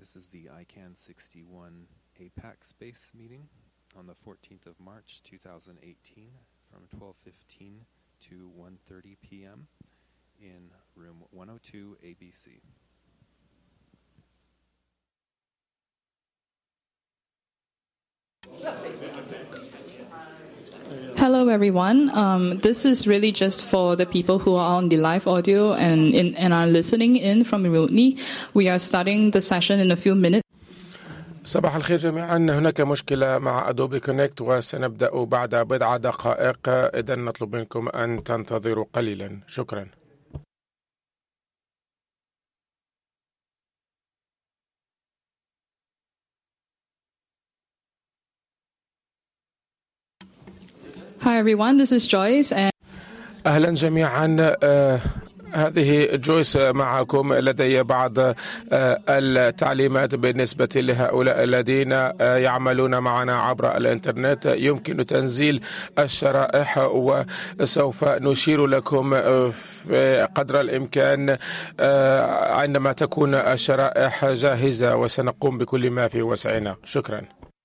This is the ICANN 61 APAC Space meeting on the 14th of March 2018 from 12:15 to 1:30 p.m. in room 102 ABC. Hello, everyone. This is really just for the people who are on the live audio and are listening in from remotely. We are starting the session in a few minutes. صباح الخير جميعا. هناك مشكلة مع أدوبي كونكت وسنبدأ بعد بضع دقائق. إذا نطلب منكم أن تنتظروا قليلا. شكرا. Hi everyone, this is Joyce. أهلا جميعا. هذه جويس معكم. لدي بعض التعليمات بالنسبة لهؤلاء الذين يعملون معنا عبر الإنترنت. يمكن تنزيل الشرائح وسوف نشير لكم قدر الإمكان عندما تكون الشرائح جاهزة وسنقوم بكل ما في وسعنا. شكرا.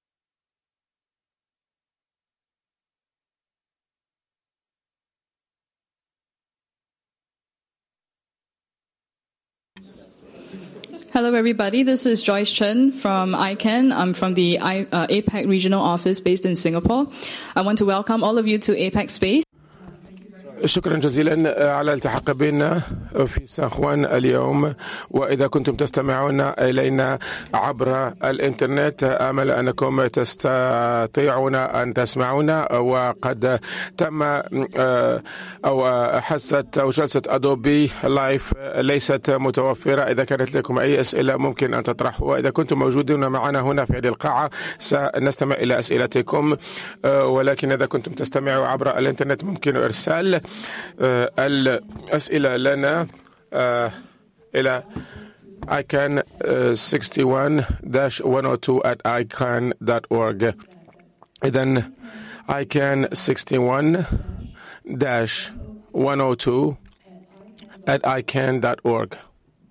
Hello everybody, this is Joyce Chen from ICANN. I'm from the APAC regional office based in Singapore. I want to welcome all of you to APAC Space. شكرا جزيلا على الالتحاق بنا في سان خوان اليوم. وإذا كنتم تستمعون إلينا عبر الإنترنت آمل أنكم تستطيعون أن تسمعونا. وقد تم أو حصة أو جلسة أدوبي لايف ليست متوفرة. إذا كانت لكم أي أسئلة ممكن أن تطرحوا. وإذا كنتم موجودون معنا هنا في هذه القاعة سنستمع إلى أسئلتكم. ولكن إذا كنتم تستمعوا عبر الإنترنت ممكن إرسال الأسئلة لنا إلى ICANN 61-102@icann.org. إذن ICANN 61-102@icann.org.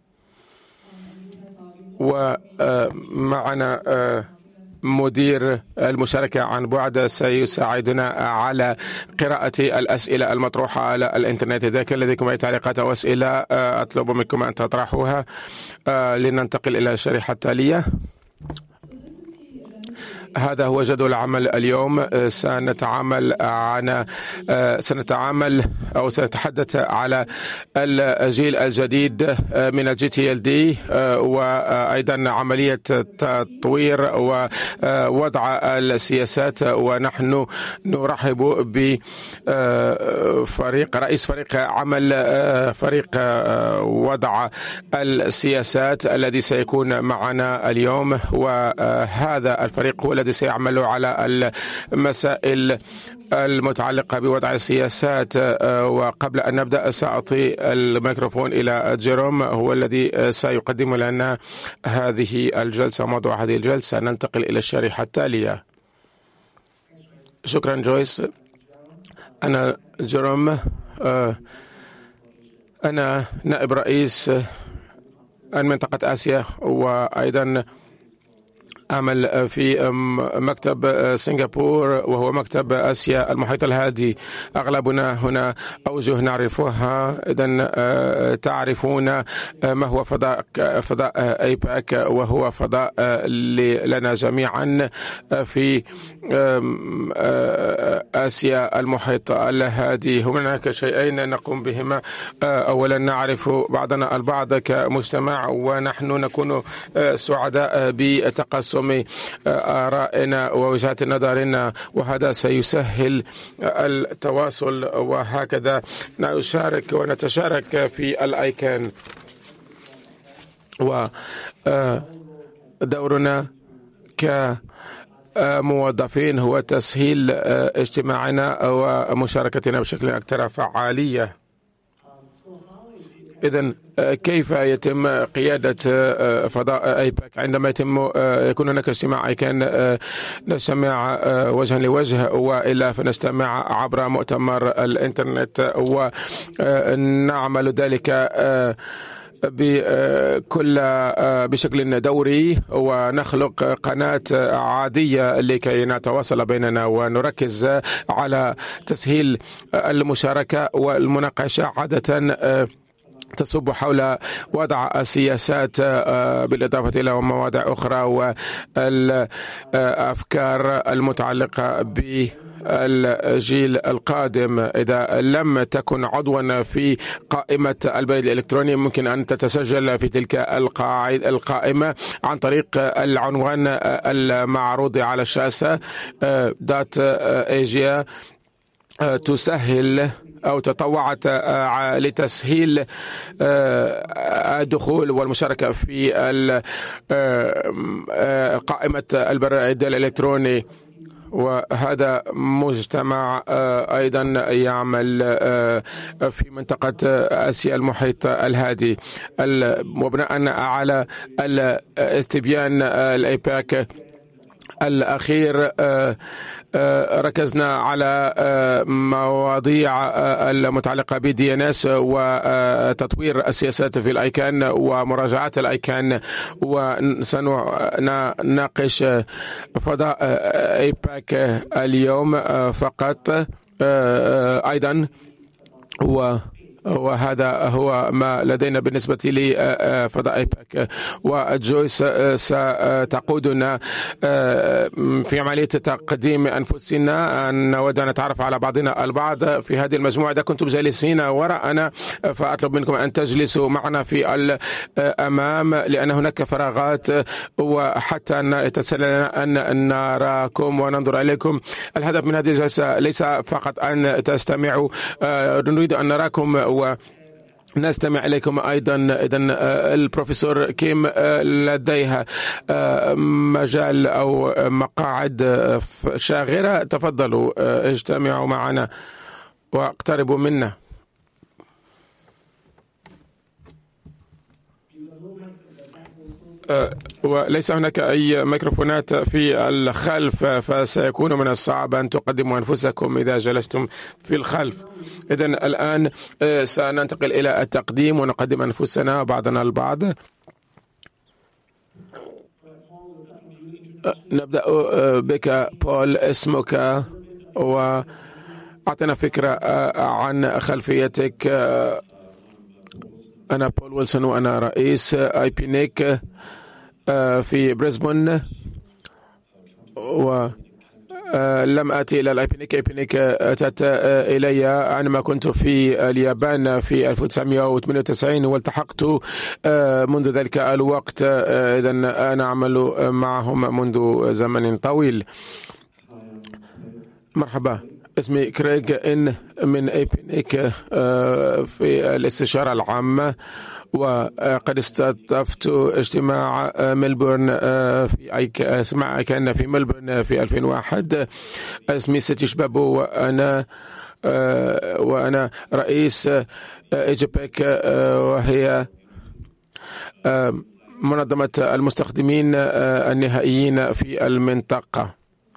ومعنا مدير المشاركة عن بعد سيساعدنا على قراءة الأسئلة المطروحة على الإنترنت. إذا كان لديكم أي تعليقات أو أسئلة أطلب منكم أن تطرحوها. لننتقل إلى الشريحة التالية. هذا هو جدول العمل اليوم. سنتعامل أو سنتحدث على الجيل الجديد من الجي تي ال دي وأيضا عملية تطوير ووضع السياسات. ونحن نرحب بفريق رئيس فريق عمل فريق وضع السياسات الذي سيكون معنا اليوم. وهذا الفريق هو الذي سيعمل على المسائل المتعلقة بوضع السياسات. وقبل أن نبدأ سأعطي الميكروفون إلى جيروم هو الذي سيقدم لنا هذه الجلسة وموضوع هذه الجلسة. ننتقل إلى الشريحة التالية. شكرا جويس. أنا جيروم. أنا نائب رئيس منطقة آسيا وأيضا أعمل في مكتب سنغافور وهو مكتب آسيا المحيط الهادي. أغلبنا هنا أوجه نعرفها. إذن تعرفون ما هو فضاء أيباك وهو فضاء لنا جميعا في آسيا المحيط الهادي. هناك شيئين نقوم بهما. أولا نعرف بعضنا البعض كمجتمع ونحن نكون سعداء بتقسم آرائنا ووجهات نظرنا وهذا سيسهل التواصل. وهكذا نشارك ونتشارك في الآيكان. ودورنا كموظفين هو تسهيل اجتماعنا ومشاركتنا بشكل أكثر فعالية. إذن كيف يتم قيادة فضاء أيباك عندما يكون هناك اجتماع أيكان؟ نجتمع وجها لوجه وإلا فنجتمع عبر مؤتمر الإنترنت ونعمل ذلك بشكل دوري ونخلق قناة عادية لكي نتواصل بيننا ونركز على تسهيل المشاركة والمناقشة. عادة تصب حول وضع السياسات بالإضافة إلى مواضيع أخرى والأفكار المتعلقة بالجيل القادم. إذا لم تكن عضوا في قائمة البريد الإلكتروني ممكن أن تتسجل في تلك القائمة عن طريق العنوان المعروض على الشاشة .asia. تسهل أو تطوعت لتسهيل الدخول والمشاركة في قائمة البريد الإلكتروني. وهذا مجتمع أيضا يعمل في منطقة آسيا المحيط الهادي. وبناء على الاستبيان الأيباك الأخير ركزنا على مواضيع المتعلقة بالDNS وتطوير السياسات في الأيكان ومراجعات الأيكان، وسنناقش فضاء أيباك اليوم فقط أيضا. وهذا هو ما لدينا بالنسبة لفضاء أيباك. وجويس ستقودنا في عملية تقديم أنفسنا. نود أن نتعرف على بعضنا البعض في هذه المجموعة. إذا كنتم جالسين وراءنا فأطلب منكم أن تجلسوا معنا في الأمام لأن هناك فراغات، وحتى يتسهل لنا أن نراكم وننظر إليكم. الهدف من هذه الجلسة ليس فقط أن تستمعوا، نريد أن نراكم ونستمع إليكم أيضا. إذن البروفيسور كيم لديها مجال أو مقاعد شاغرة. تفضلوا اجتمعوا معنا واقتربوا منا. وليس هناك أي ميكروفونات في الخلف، فسيكون من الصعب أن تقدموا أنفسكم إذا جلستم في الخلف. إذن الآن سننتقل إلى التقديم ونقدم أنفسنا بعضنا البعض. نبدأ بك بول. اسمك وأعطنا فكرة عن خلفيتك. أنا بول ويلسون وأنا رئيس IPNIC في بريسبون، ولم آتي إلى الIPNIC. IPNIC أتت إلي عندما كنت في اليابان في 1998 والتحقت منذ ذلك الوقت. إذن أنا أعمل معهم منذ زمن طويل. مرحبا، اسمي كريغ إن من IPNIC في الاستشارة العامة، وقد استضفت اجتماع ملبورن في أيكان في ملبورن في 2001. اسمي ستي شبابو وأنا رئيس إيجيبيك، وهي منظمة المستخدمين النهائيين في المنطقة.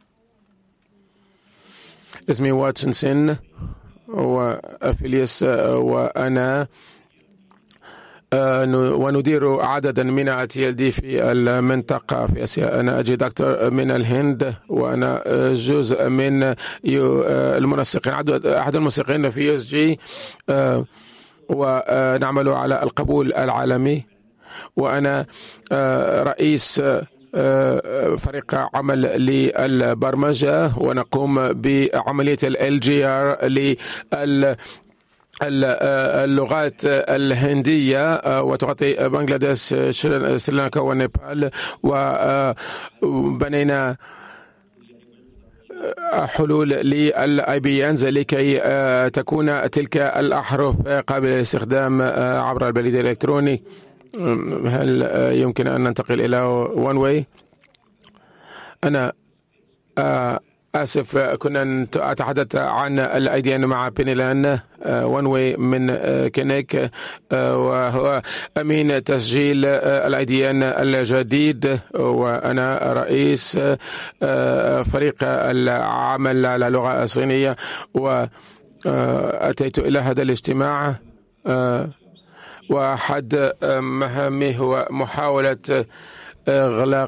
اسمي واتسون وأفيليس، وأنا وندير عددا من TLD في المنطقة في آسيا. أنا أجي دكتور من الهند، وأنا جزء من المنسقين، أحد المنسقين في USG، ونعمل على القبول العالمي. وأنا رئيس فريق عمل للبرمجة، ونقوم بعملية LGR اللغات الهندية، وتغطي بنغلاديش سريلانكا ونيبال. وبنينا حلول للIBNs لكي تكون تلك الأحرف قابلة للاستخدام عبر البريد الإلكتروني. هل يمكن أن ننتقل إلى one way؟ أنا آسف، كنا أتحدث عن الIDN مع بينيلان one way من كينيك، وهو أمين تسجيل الIDN الجديد، وأنا رئيس فريق العمل على اللغة الصينية. وأتيت إلى هذا الاجتماع وأحد مهامه هو محاولة إغلاق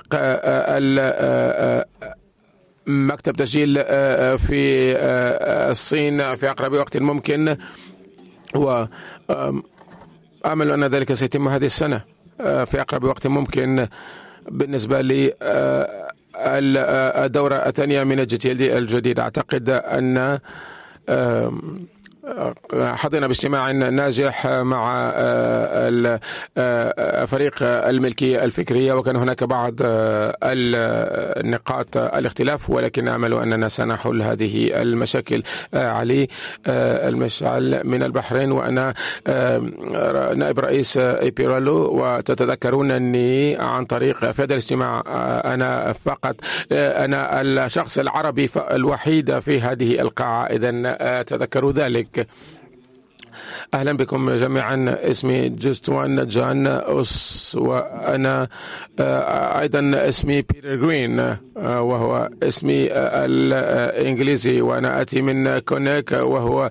مكتب تسجيل في الصين في أقرب وقت ممكن، وأمل أن ذلك سيتم هذه السنة في أقرب وقت ممكن. بالنسبة لي الدورة الثانية من GTLD الجديد، أعتقد أن حظينا باجتماع ناجح مع فريق الملكية الفكرية، وكان هناك بعض النقاط الاختلاف، ولكن أعمل أننا سنحل هذه المشاكل. علي المشعل من البحرين، وأنا نائب رئيس إيبيرالو، وتتذكرونني عن طريق في هذا الاجتماع أنا فقط أنا الشخص العربي الوحيد في هذه القاعة، إذن تذكروا ذلك. أهلا بكم جميعا. اسمي جستوان جان وأنا أيضا اسمي بيتر جرين وهو اسمي الإنجليزي، وأنا أتي من كونيك وهو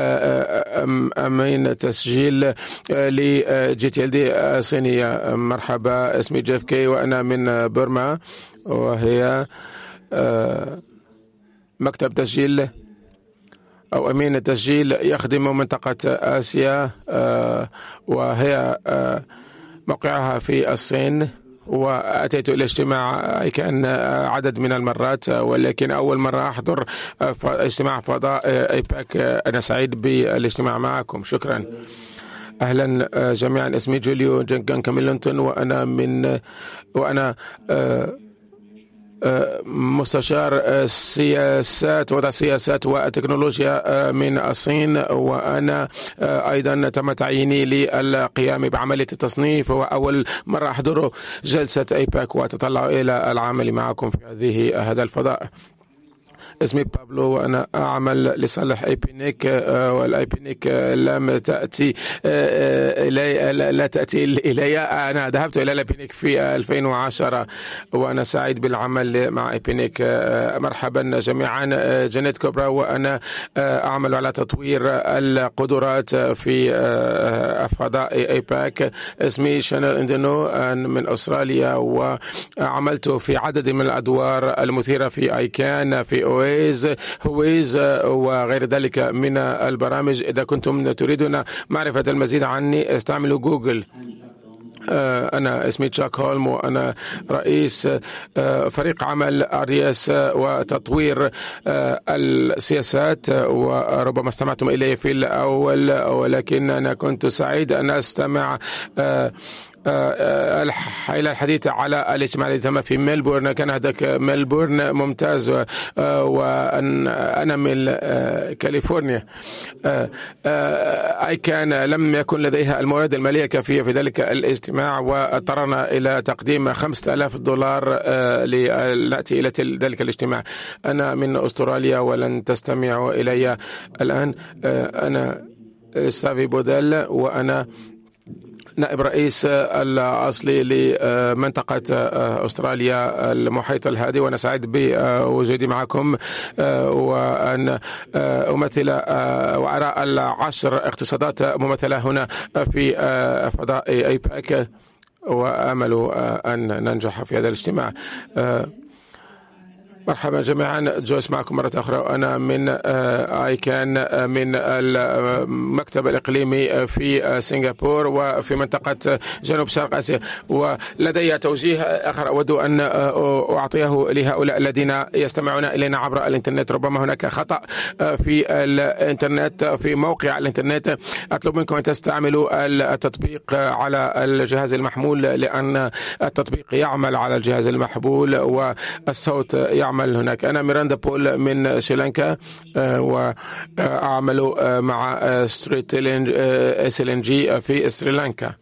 أمين تسجيل لGTLD صينية. مرحبا، اسمي جيف كي وأنا من بورما، وهي مكتب تسجيل أو أمين التسجيل يخدم منطقة آسيا، وهي موقعها في الصين. وأتيت إلى اجتماع كان عدد من المرات، ولكن أول مرة أحضر اجتماع فضاء أيباك. أنا سعيد بالاجتماع معكم، شكرا. أهلا جميعا، اسمي جوليو جنكان كاميلونتون، وأنا مستشار سياسات وضع السياسات والتكنولوجيا من الصين، وأنا أيضا تم تعييني للقيام بعملية التصنيف، وأول مرة أحضر جلسة أيباك وأتطلع إلى العمل معكم في هذا الفضاء. اسمي بابلو وأنا أعمل لصالح ايبينيك، والايبينيك لم تأتي لا تأتي إلي. أنا ذهبت إلى الايبينيك في 2010 وأنا سعيد بالعمل مع ايبينيك. مرحبا جميعا، جانيت كوبرا وأنا أعمل على تطوير القدرات في فضاء ايباك. اسمي شانل اندنو من أستراليا، وعملت في عدد من الأدوار المثيرة في ايكان، في هويز وغير ذلك من البرامج. إذا كنتم تريدون معرفة المزيد عني استعملوا جوجل. أنا اسمي تشاك هولم، وأنا رئيس فريق عمل RDS وتطوير السياسات، وربما استمعتم إليه في الأول، ولكن أنا كنت سعيد أن أستمع إلى الحديث على الاجتماع الذي تم في ملبورن. كان هذاك ملبورن ممتاز، وأنا من كاليفورنيا. كان لم يكن لديها الموارد المالية كافية في ذلك الاجتماع، واضطرنا إلى تقديم $5,000 لنأتي إلى ذلك الاجتماع. أنا من أستراليا ولن تستمعوا إلي الآن. أنا سافي بوديل، وأنا نائب رئيس الأصلي لمنطقة أستراليا المحيط الهادي، وأنا سعيد بوجودي معكم وأن أمثل وأرى 10 اقتصادات ممثلة هنا في فضاء أيباك، وأمل أن ننجح في هذا الاجتماع. مرحبا جميعا، جويس معكم مرة أخرى. أنا من آيكان من المكتب الإقليمي في سنغافورة وفي منطقة جنوب شرق آسيا، ولدي توجيه آخر أود أن أعطيه لهؤلاء الذين يستمعون إلينا عبر الإنترنت. ربما هناك خطأ في الإنترنت في موقع الإنترنت. أطلب منكم أن تستعملوا التطبيق على الجهاز المحمول، لأن التطبيق يعمل على الجهاز المحمول والصوت يعمل هناك. أنا ميراندا بول من سريلانكا، وأعمل مع ستريت SLNG في سريلانكا.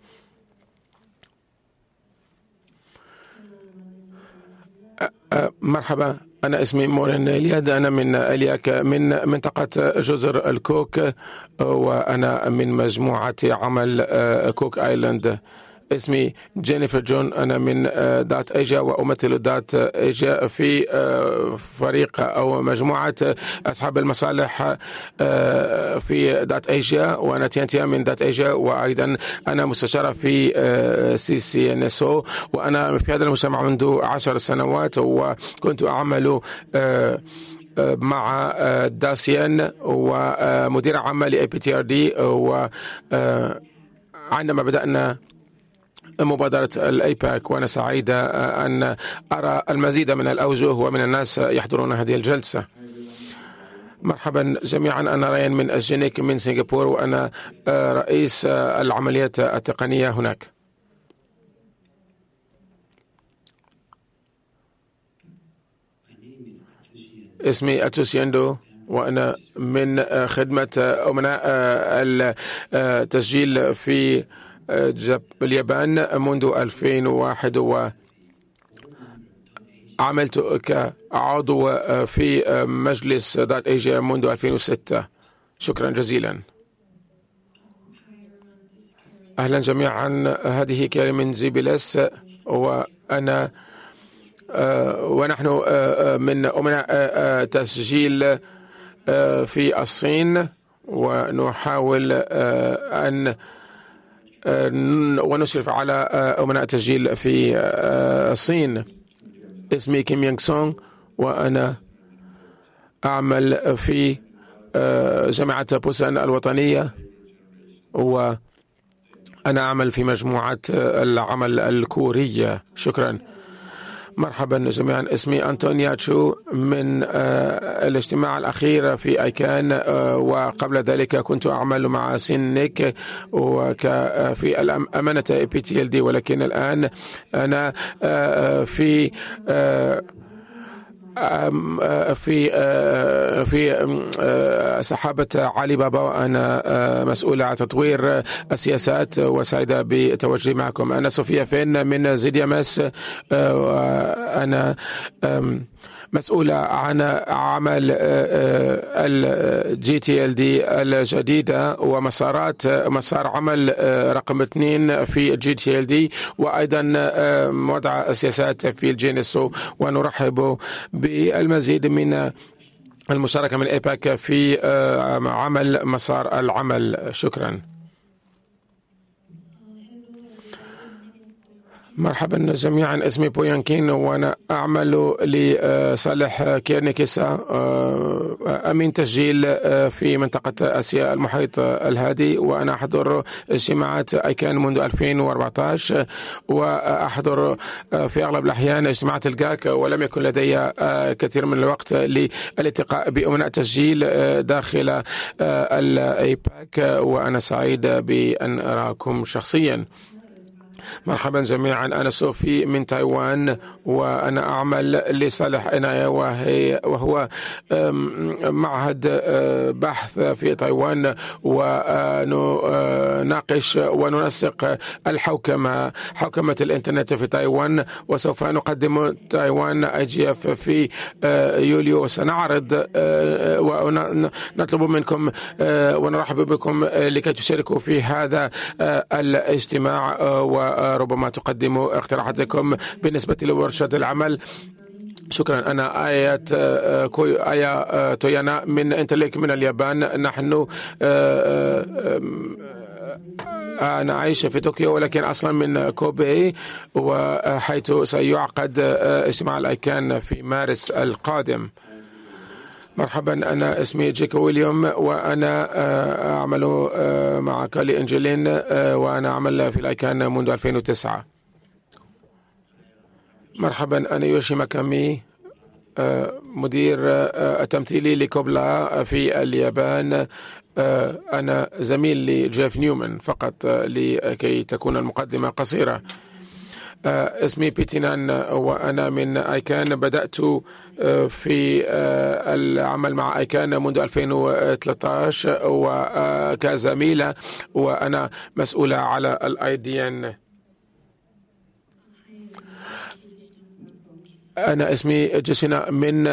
مرحبا، أنا اسمي مورين إلياد، أنا من إلياك من منطقة جزر الكوك، وأنا من مجموعة عمل كوك آيلاند. اسمي جينيفر جون. أنا من دات إيجا وأمثل دات إيجا في فريق أو مجموعة أصحاب المصالح في دات إيجا، وأنا تيانتيا من دات إيجا، وأيضا أنا مستشارة في CCNSO، وأنا في هذا المجتمع منذ 10 سنوات، وكنت أعمل مع داسيان ومدير عام لAPTRD. وعندما بدأنا مبادرة الأيباك وأنا سعيدة أن أرى المزيد من الأوجه ومن الناس يحضرون هذه الجلسة. مرحبا جميعا، أنا ريان من الجينيك من سنغافورة، وأنا رئيس العمليات التقنية هناك. اسمي أتوسيندو، وأنا من خدمة أمناء التسجيل في اليابان منذ 2001، وعملت كعضو في مجلس دات إيجا منذ 2006. شكرا جزيلا. أهلا جميعا، هذه كارمن زيبيلس، وأنا ونحن من أمناء تسجيل في الصين، ونحاول أن ونشرف على أمناء التسجيل في الصين. اسمي كيم يونغ سونغ، وأنا أعمل في جامعة بوسان الوطنية، وأنا أعمل في مجموعة العمل الكورية. شكرا. مرحبا جميعا، اسمي أنطونيا تشو من الاجتماع الأخير في أيكان، وقبل ذلك كنت أعمل مع سينيك في أمانة PTLD، ولكن الآن أنا في سحابة علي بابا، وأنا مسؤول عن تطوير السياسات، وسعيدة بتواجدي معكم. أنا صوفيا فين من زيديامس، أنا مسؤولة عن عمل GTLD الجديدة ومسار عمل رقم 2 في GTLD، وأيضا وضع السياسات في الجينيسو، ونرحب بالمزيد من المشاركة من إيباك في عمل مسار العمل. شكرا. مرحبا جميعا، اسمي بويانكين، وانا اعمل لصالح كيرنيكيسا، امين تسجيل في منطقة اسيا المحيط الهادي، وانا احضر اجتماعات ايكان منذ 2014، واحضر في اغلب الاحيان اجتماعات الجاك، ولم يكن لدي كثير من الوقت للالتقاء بامناء تسجيل داخل الايباك، وانا سعيد بان اراكم شخصيا. مرحبا جميعا، أنا صوفي من تايوان، وأنا أعمل لصالح عناية، وهو معهد بحث في تايوان، ونناقش وننسق حوكمة الإنترنت في تايوان، وسوف نقدم تايوان IGF في يوليو. وسنعرض ونطلب منكم ونرحب بكم لكي تشاركوا في هذا الاجتماع، وربما تقدموا اقتراحاتكم بالنسبة لورشة العمل. شكرا. أنا آيا تويانا من انترليك من اليابان. نحن أنا عايش في طوكيو، ولكن أصلا من كوبي، وحيث سيعقد اجتماع الأيكان في مارس القادم. مرحبا، أنا اسمي جيك ويليام، وأنا أعمل مع كالي إنجلين، وأنا أعمل في الأيكان منذ 2009. مرحبا، أنا يوشي ماكامي، مدير التمثيلي لكوبلا في اليابان. أنا زميل لجيف نيومان، فقط لكي تكون المقدمة قصيرة. اسمي بيتينان، وأنا من أيكان. بدأت في العمل مع أيكان منذ 2013 وكزميلة، وأنا مسؤولة على الIDN. أنا اسمي جيسينا من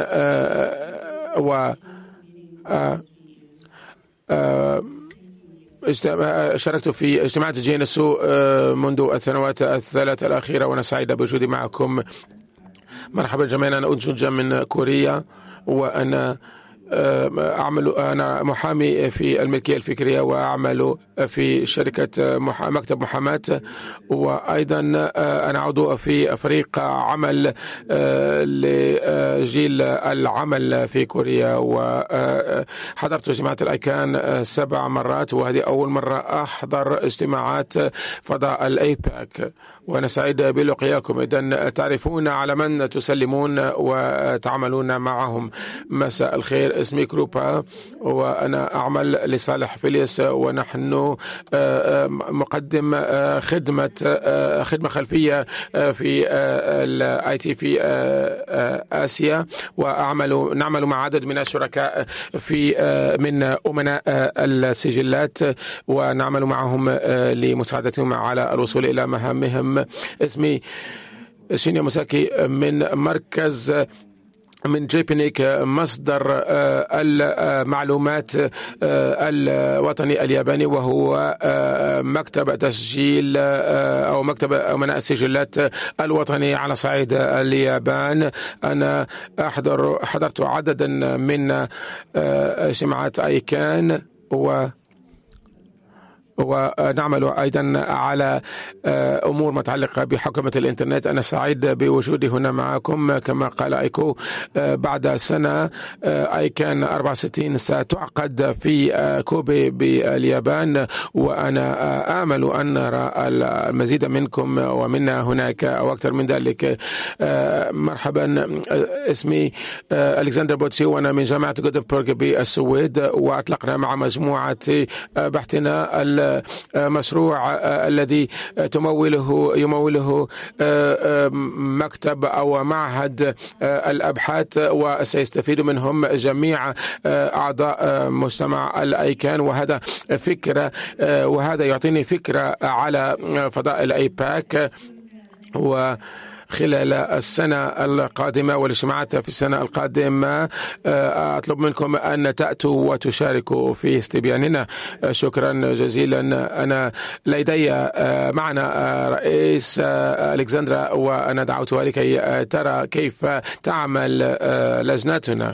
شاركت في اجتماعات جينسو منذ السنوات الثلاث الأخيرة، وأنا سعيد بوجودي معكم. مرحبا جميعا. أنا أنجوجا من كوريا، وأنا أنا محامي في الملكية الفكرية، وأعمل في شركة مكتب محاماة، وأيضا أنا عضو في فريق عمل لجيل العمل في كوريا، وحضرت اجتماعات الأيكان 7 مرات، وهذه أول مرة أحضر اجتماعات فضاء الأيباك، وأنا سعيد بلقياكم. إذن تعرفون على من تسلمون وتعملون معهم. مساء الخير، اسمي كروبا، وأنا أعمل لصالح فيليس، ونحن مقدم خدمة خلفية في الاي تي في آسيا، ونعمل مع عدد من الشركاء من أمناء السجلات، ونعمل معهم لمساعدتهم على الوصول إلى مهامهم. اسمي شينيا موساكي من جيبينيك، مصدر المعلومات الوطني الياباني، وهو مكتب تسجيل أو مكتب أمناء السجلات الوطني على صعيد اليابان. أنا حضرت عددا من اجتماعات أيكان، ونعمل أيضا على أمور متعلقة بحوكمة الإنترنت. أنا سعيد بوجودي هنا معكم. كما قال أيكو، بعد سنة أيكان 64 ستعقد في كوبي باليابان، وأنا آمل أن نرى المزيد منكم ومنا هناك أو أكثر من ذلك. مرحبا، اسمي ألكسندر بوتسي، وأنا من جامعة غوتنبرغ بالسويد، وأطلقنا مع مجموعة بحثنا المشروع الذي يموله مكتب أو معهد الأبحاث، وسيستفيد منهم جميع أعضاء مجتمع الأيكان، وهذا يعطيني فكرة على فضاء الأيباك. خلال السنة القادمة والاجتماعات في السنة القادمة أطلب منكم أن تأتوا وتشاركوا في استبياننا. شكرا جزيلا. أنا لدي معنا رئيس ألكسندرا، وأنا دعوتها لكي ترى كيف تعمل لجنتنا.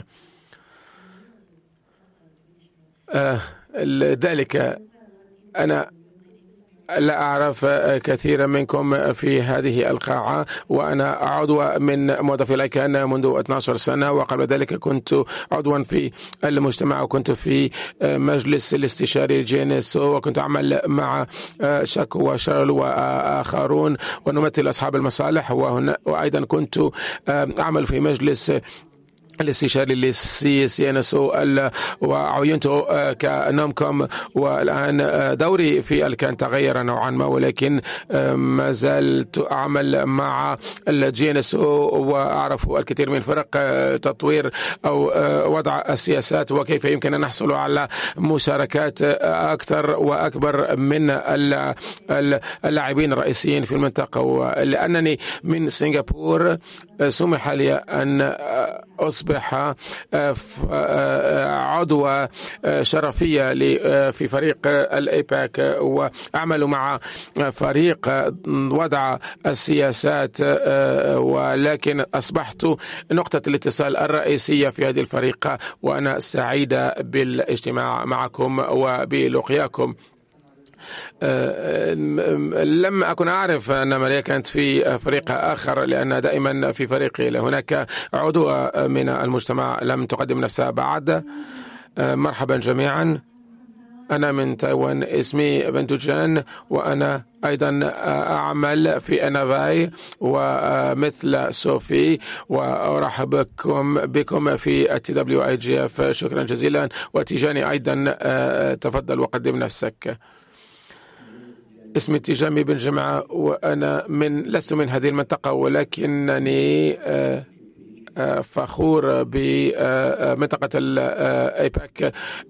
لذلك أنا لا أعرف كثيرا منكم في هذه القاعة، وأنا عضو من موظفي الأيكان منذ 12 سنة، وقبل ذلك كنت عضوا في المجتمع، وكنت في مجلس الاستشاري الجينس، وكنت أعمل مع شاك وشارل وآخرون ونمثل أصحاب المصالح، وأيضا كنت أعمل في مجلس الاستشاري للCNSO وعينت كنومكوم، والآن دوري في الكان تغير نوعا ما، ولكن ما زلت أعمل مع الGNSO وأعرف الكثير من فرق تطوير أو وضع السياسات، وكيف يمكن أن نحصل على مشاركات أكثر وأكبر من اللاعبين الرئيسيين في المنطقة. ولأنني من سنغافورة سمح لي أن أصبح عضو شرفية في فريق الأيباك، وأعمل مع فريق وضع السياسات، ولكن أصبحت نقطة الاتصال الرئيسية في هذه الفريق، وأنا سعيدة بالاجتماع معكم وبلقياكم. لم أكن أعرف أن ماريا كانت في فريق آخر، لأن دائما في فريقي هناك عضو من المجتمع لم تقدم نفسها بعد. مرحبا جميعا، أنا من تايوان، اسمي بنتو جان، وأنا أيضا أعمل في أنافاي ومثل صوفي، وأرحب بكم في TWIGF. شكرا جزيلا. وتيجاني أيضا، تفضل وقدم نفسك. اسمي تيجامي بن جمعة، وأنا لست من هذه المنطقة، ولكنني فخور بمنطقة الأيباك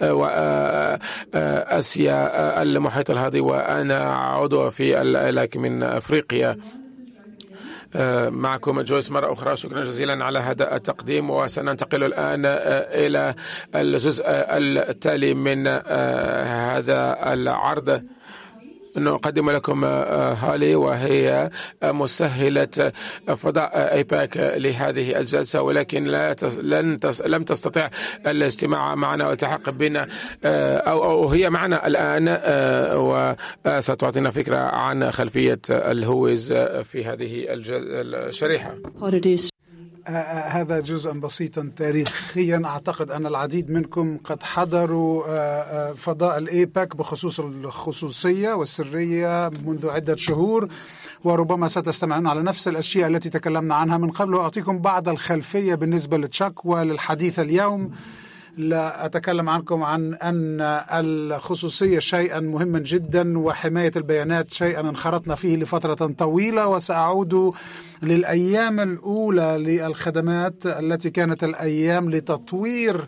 وآسيا المحيط الهادي، وأنا عضو في الألاك من أفريقيا. معكم جويس مرة أخرى. شكرا جزيلا على هذا التقديم، وسننتقل الآن إلى الجزء التالي من هذا العرض. نقدم لكم هالي، وهي مسهلة فضاء ايباك لهذه الجلسة، ولكن لم تستطيع الاجتماع معنا والتحق بنا، أو هي معنا الآن، وستعطينا فكرة عن خلفية الهويز في هذه الشريحة. هذا جزءا بسيطا تاريخيا. أعتقد أن العديد منكم قد حضروا فضاء الإيباك بخصوص الخصوصية والسرية منذ عدة شهور، وربما ستستمعون على نفس الأشياء التي تكلمنا عنها من قبل. وأعطيكم بعض الخلفية بالنسبة لتشاك وللحديث اليوم. لا أتكلم عنكم عن أن الخصوصية شيئا مهما جدا، وحماية البيانات شيئا انخرطنا فيه لفترة طويلة، وسأعود للأيام الأولى للخدمات التي كانت الأيام لتطوير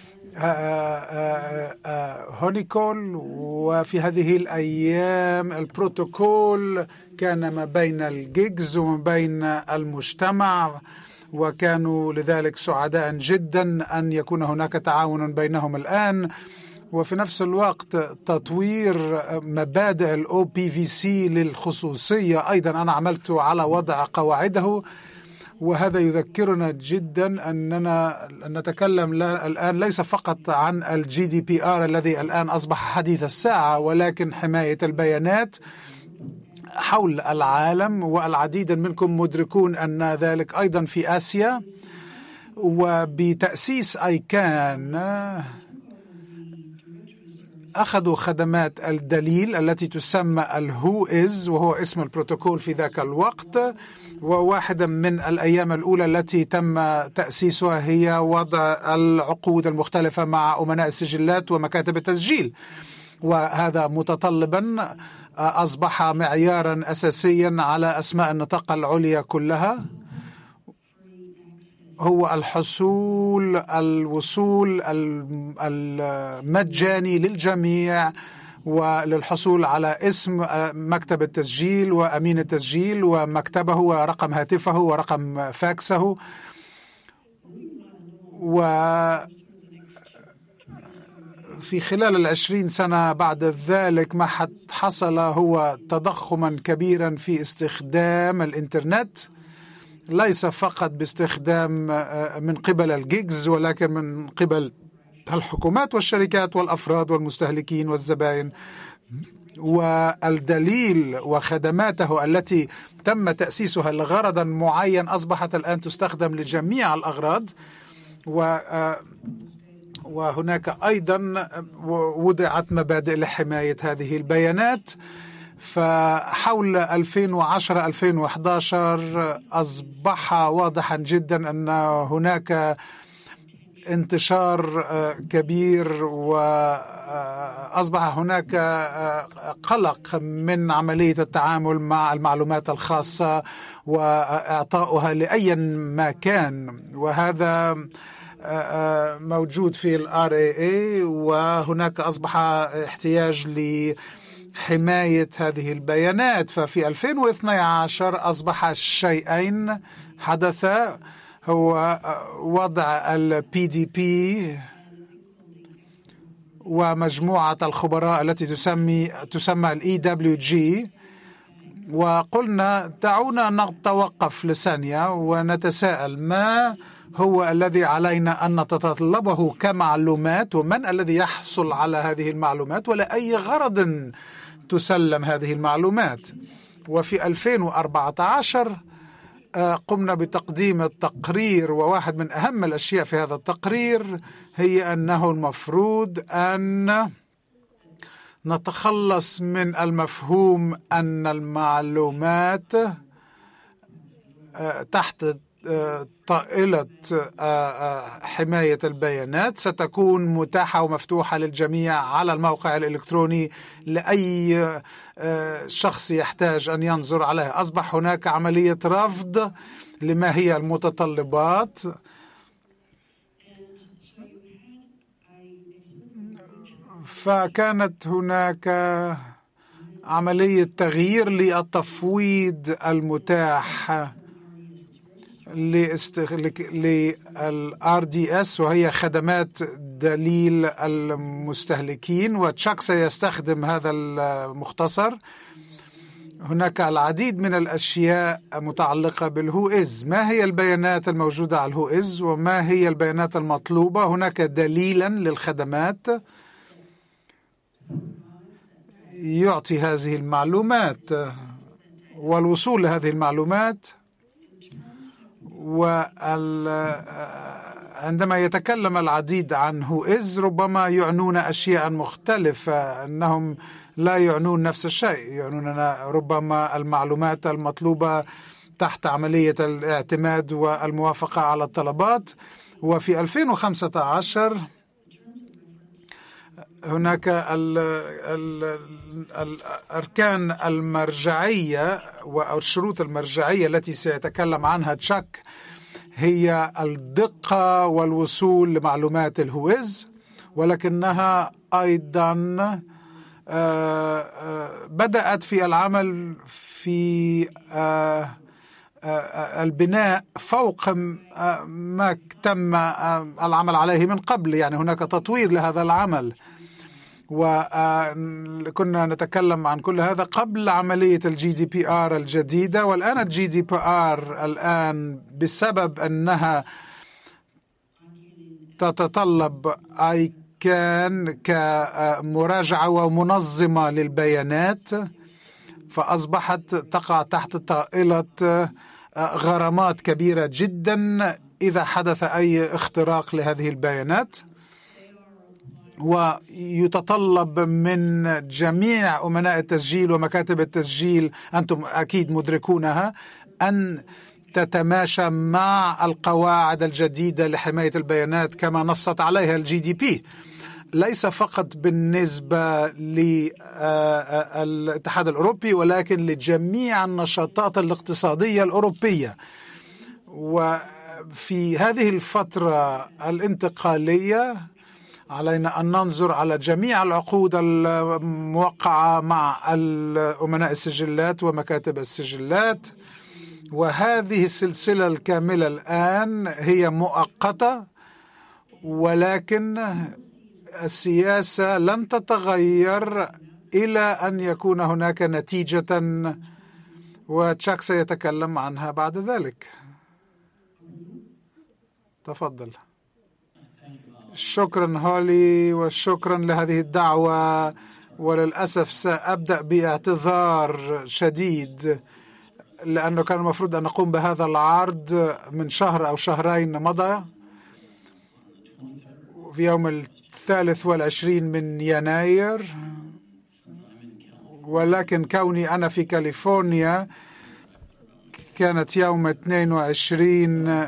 هونيكول. وفي هذه الأيام البروتوكول كان ما بين الجيجز وما بين المجتمع، وكانوا لذلك سعداء جدا أن يكون هناك تعاون بينهم الآن. وفي نفس الوقت تطوير مبادئ OPVC للخصوصية أيضا أنا عملت على وضع قواعده، وهذا يذكرنا جدا أننا نتكلم الآن ليس فقط عن GDPR الذي الآن أصبح حديث الساعة، ولكن حماية البيانات حول العالم. والعديد منكم مدركون أن ذلك أيضا في آسيا. وبتأسيس ICANN أخذوا خدمات الدليل التي تسمى الWHOIS، وهو اسم البروتوكول في ذاك الوقت. وواحدة من الأيام الأولى التي تم تأسيسها هي وضع العقود المختلفة مع أمناء السجلات ومكاتب التسجيل، وهذا متطلبا أصبح معيارا أساسيا على أسماء النطاق العليا كلها، هو الوصول المجاني للجميع، وللحصول على اسم مكتب التسجيل وأمين التسجيل ومكتبه ورقم هاتفه ورقم فاكسه. وفي خلال 20 سنة بعد ذلك ما حصل هو تضخما كبيرا في استخدام الإنترنت، ليس فقط باستخدام من قبل الجيجز، ولكن من قبل الحكومات والشركات والأفراد والمستهلكين والزبائن. والدليل وخدماته التي تم تأسيسها لغرض معين أصبحت الآن تستخدم لجميع الأغراض. وهناك أيضا وضعت مبادئ لحماية هذه البيانات. فحول 2010-2011 أصبح واضحا جدا أن هناك انتشار كبير، وأصبح هناك قلق من عملية التعامل مع المعلومات الخاصة وإعطاؤها لأي ما كان، وهذا موجود في RAA. وهناك أصبح احتياج لحماية هذه البيانات. ففي 2012 أصبح شيئين حدثا، هو وضع PDP ومجموعة الخبراء التي تسمى EWG. وقلنا دعونا نتوقف لثانية ونتساءل ما هو الذي علينا أن نتطلبه كمعلومات، ومن الذي يحصل على هذه المعلومات، ولا أي غرض تسلم هذه المعلومات. وفي 2014 قمنا بتقديم التقرير، وواحد من أهم الأشياء في هذا التقرير هي أنه المفروض أن نتخلص من المفهوم أن المعلومات تحت طائلة حماية البيانات ستكون متاحة ومفتوحة للجميع على الموقع الإلكتروني لأي شخص يحتاج أن ينظر عليها. أصبح هناك عملية رفض لما هي المتطلبات، فكانت هناك عملية تغيير للتفويض المتاح للRDS وهي خدمات دليل المستهلكين، وتشاك سيستخدم هذا المختصر. هناك العديد من الأشياء متعلقة بالهو إز. ما هي البيانات الموجودة على الهو إز وما هي البيانات المطلوبة؟ هناك دليلا للخدمات يعطي هذه المعلومات والوصول لهذه المعلومات. وعندما يتكلم العديد عن هو إز ربما يعنون أشياء مختلفة، أنهم لا يعنون نفس الشيء، يعنون ربما المعلومات المطلوبة تحت عملية الاعتماد والموافقة على الطلبات. وفي 2015 هناك الأركان المرجعية والشروط المرجعية التي سيتكلم عنها تشاك، هي الدقة والوصول لمعلومات الهو إز، ولكنها أيضا بدأت في العمل في البناء فوق ما تم العمل عليه من قبل، يعني هناك تطوير لهذا العمل. وكنا نتكلم عن كل هذا قبل عملية الGDPR الجديدة. والآن الGDPR الآن بسبب أنها تتطلب ICANN كمراجعة ومنظمة للبيانات، فأصبحت تقع تحت طائلة غرامات كبيرة جدا إذا حدث أي اختراق لهذه البيانات. ويتطلب من جميع أمناء التسجيل ومكاتب التسجيل، أنتم أكيد مدركونها، أن تتماشى مع القواعد الجديدة لحماية البيانات كما نصت عليها الGDP، ليس فقط بالنسبة للاتحاد الأوروبي ولكن لجميع النشاطات الاقتصادية الأوروبية. وفي هذه الفترة الانتقالية علينا أن ننظر على جميع العقود الموقعة مع أمناء السجلات ومكاتب السجلات، وهذه السلسلة الكاملة الآن هي مؤقتة، ولكن السياسة لن تتغير إلى أن يكون هناك نتيجة، وتشاك سيتكلم عنها بعد ذلك. تفضل. شكرا هولي، وشكرا لهذه الدعوة. وللأسف سأبدأ باعتذار شديد، لأنه كان المفروض أن نقوم بهذا العرض من شهر أو شهرين مضى في يوم 23 من يناير، ولكن كوني أنا في كاليفورنيا كانت يوم 22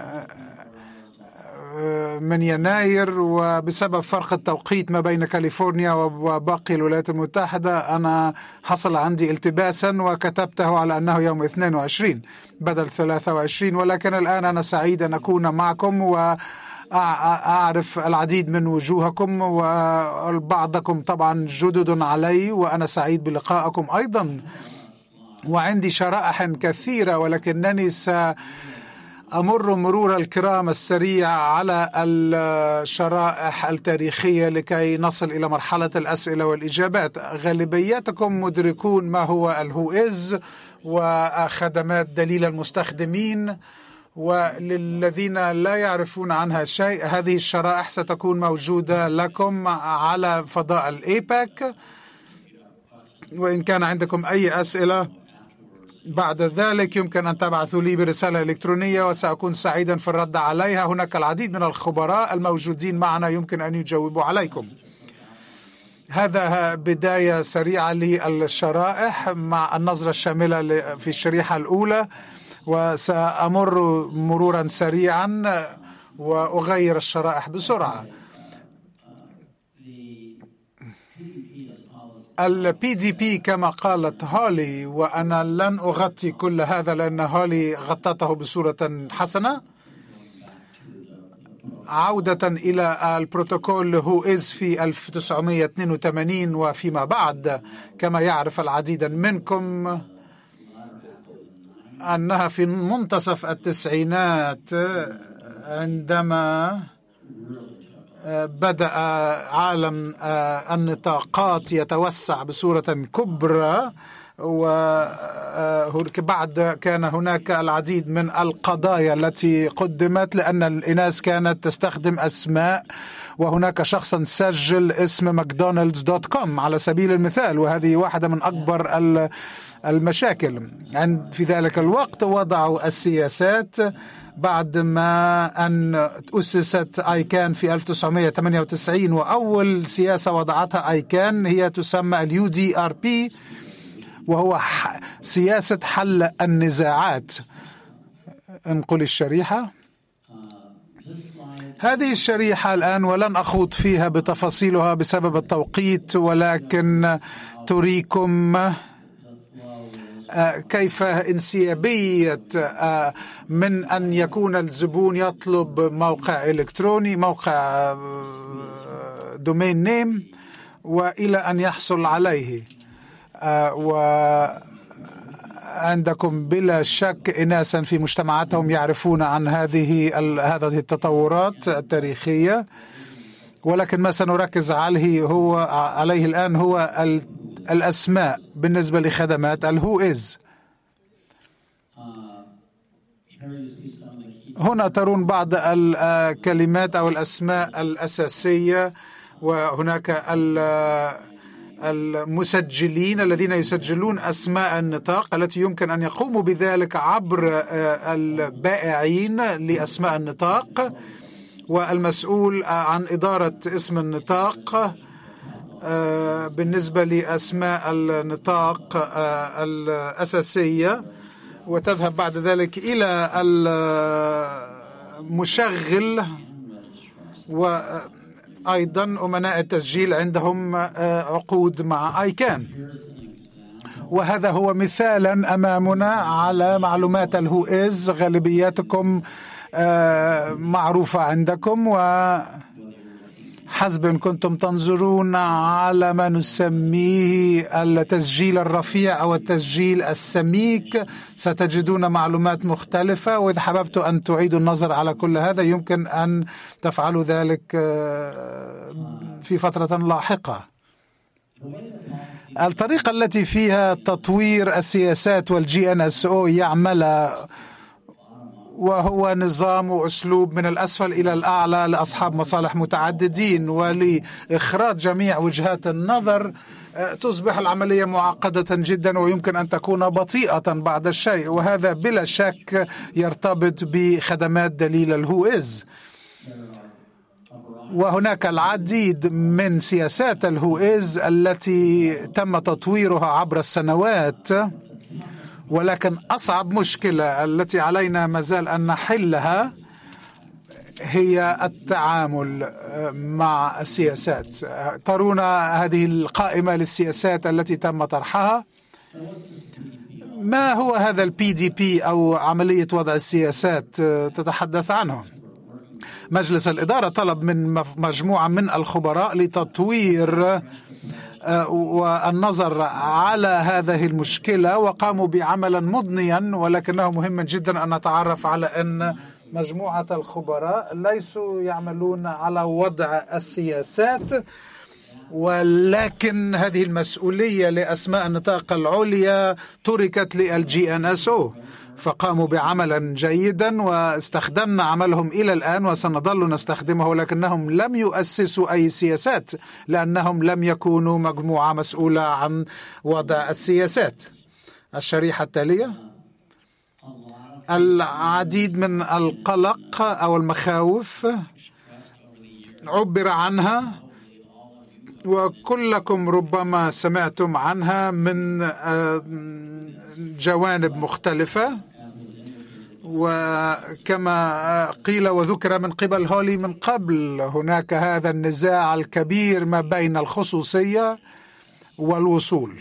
من يناير، وبسبب فرق التوقيت ما بين كاليفورنيا وباقي الولايات المتحدة أنا حصل عندي التباسا وكتبته على أنه يوم 22 بدل 23. ولكن الآن أنا سعيد أن أكون معكم وأعرف العديد من وجوهكم، وبعضكم طبعا جدد علي، وأنا سعيد بلقائكم أيضا. وعندي شرائح كثيرة، ولكنني أمر مرور الكرام السريع على الشرائح التاريخية لكي نصل إلى مرحلة الأسئلة والإجابات. غالبيتكم مدركون ما هو الهو إز وخدمات دليل المستخدمين، وللذين لا يعرفون عنها شيء هذه الشرائح ستكون موجودة لكم على فضاء الإيباك. وإن كان عندكم أي أسئلة بعد ذلك يمكن أن تبعثوا لي برسالة إلكترونية وسأكون سعيدا في الرد عليها. هناك العديد من الخبراء الموجودين معنا يمكن أن يجاوبوا عليكم. هذا بداية سريعة للشرائح مع النظرة الشاملة في الشريحة الأولى، وسأمر مرورا سريعا وأغير الشرائح بسرعة. الPDP كما قالت هولي، وأنا لن أغطي كل هذا لأن هولي غطته بصورة حسنة. عودة إلى البروتوكول هو إز في 1982 وفيما بعد، كما يعرف العديد منكم أنها في منتصف التسعينات عندما بدأ عالم النطاقات يتوسع بصورة كبرى، وبعد كان هناك العديد من القضايا التي قدمت لأن الإناث كانت تستخدم أسماء، وهناك شخصا سجل اسم ماكدونالدز.com على سبيل المثال، وهذه واحدة من أكبر المشاكل. في ذلك الوقت وضعوا السياسات بعد ما أن أسست آيكان في 1998، وأول سياسة وضعتها آيكان هي تسمى UDRP، وهو سياسة حل النزاعات. انقل الشريحة. هذه الشريحة الآن ولن أخوض فيها بتفاصيلها بسبب التوقيت، ولكن تريكم كيف انسيابية من أن يكون الزبون يطلب موقع إلكتروني، موقع دومين نيم، وإلى أن يحصل عليه. وعندكم بلا شك إناسا في مجتمعاتهم يعرفون عن هذه التطورات التاريخية، ولكن ما سنركز عليه الآن هو الأسماء بالنسبة لخدمات الهو إز. هنا ترون بعض الكلمات أو الأسماء الأساسية، وهناك المسجلين الذين يسجلون أسماء النطاق التي يمكن أن يقوموا بذلك عبر البائعين لأسماء النطاق، والمسؤول عن إدارة اسم النطاق بالنسبة لأسماء النطاق الأساسية، وتذهب بعد ذلك إلى المشغل، وأيضا أمناء التسجيل عندهم عقود مع آيكان. وهذا هو مثالا أمامنا على معلومات الهو إز، غالبياتكم معروفة عندكم، وحسب إن كنتم تنظرون على ما نسميه التسجيل الرفيع أو التسجيل السميك ستجدون معلومات مختلفة، وإذا حببت أن تعيدوا النظر على كل هذا يمكن أن تفعلوا ذلك في فترة لاحقة. الطريقة التي فيها تطوير السياسات والGNSO يعمل، وهو نظام وأسلوب من الأسفل إلى الأعلى لأصحاب مصالح متعددين، ولإخراج جميع وجهات النظر تصبح العملية معقدة جدا ويمكن أن تكون بطيئة بعض الشيء، وهذا بلا شك يرتبط بخدمات دليل الهو إز. وهناك العديد من سياسات الهو إز التي تم تطويرها عبر السنوات، ولكن أصعب مشكلة التي علينا مازال أن نحلها هي التعامل مع السياسات. ترون هذه القائمة للسياسات التي تم طرحها. ما هو هذا الPDP أو عملية وضع السياسات تتحدث عنه؟ مجلس الإدارة طلب من مجموعة من الخبراء لتطوير والنظر على هذه المشكلة، وقاموا بعملا مضنيا، ولكنه مهم جدا أن نتعرف على أن مجموعة الخبراء ليسوا يعملون على وضع السياسات، ولكن هذه المسؤولية لأسماء النطاق العليا تركت للGNSO، فقاموا بعملا جيدا واستخدمنا عملهم إلى الآن وسنظل نستخدمه، ولكنهم لم يؤسسوا أي سياسات لأنهم لم يكونوا مجموعة مسؤولة عن وضع السياسات. الشريحة التالية. العديد من القلق أو المخاوف عبر عنها، وكلكم ربما سمعتم عنها من جوانب مختلفة، وكما قيل وذكر من قبل هولي من قبل، هناك هذا النزاع الكبير ما بين الخصوصية والوصول،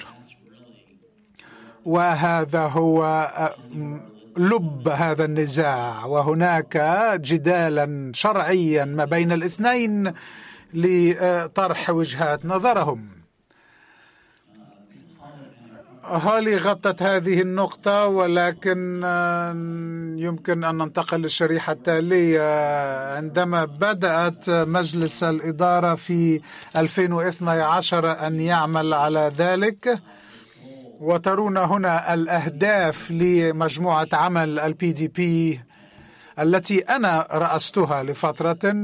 وهذا هو لب هذا النزاع، وهناك جدالا شرعيا ما بين الاثنين لطرح وجهات نظرهم. هالي غطت هذه النقطة، ولكن يمكن أن ننتقل للشريحة التالية. عندما بدأت مجلس الإدارة في 2012 أن يعمل على ذلك، وترون هنا الأهداف لمجموعة عمل الPDP التي أنا رأستها لفترة،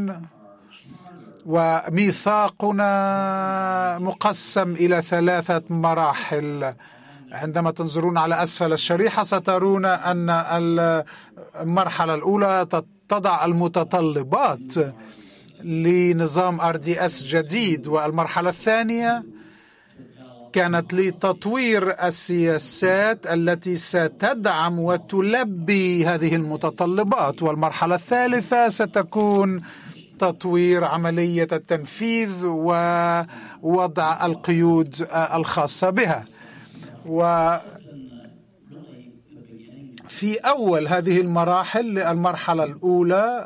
وميثاقنا مقسم إلى 3 مراحل. عندما تنظرون على أسفل الشريحة سترون أن المرحلة الأولى تضع المتطلبات لنظام RDS جديد، والمرحلة الثانية كانت لتطوير السياسات التي ستدعم وتلبي هذه المتطلبات، والمرحلة الثالثة ستكون تطوير عملية التنفيذ ووضع القيود الخاصة بها. وفي أول هذه المراحل، المرحلة الأولى،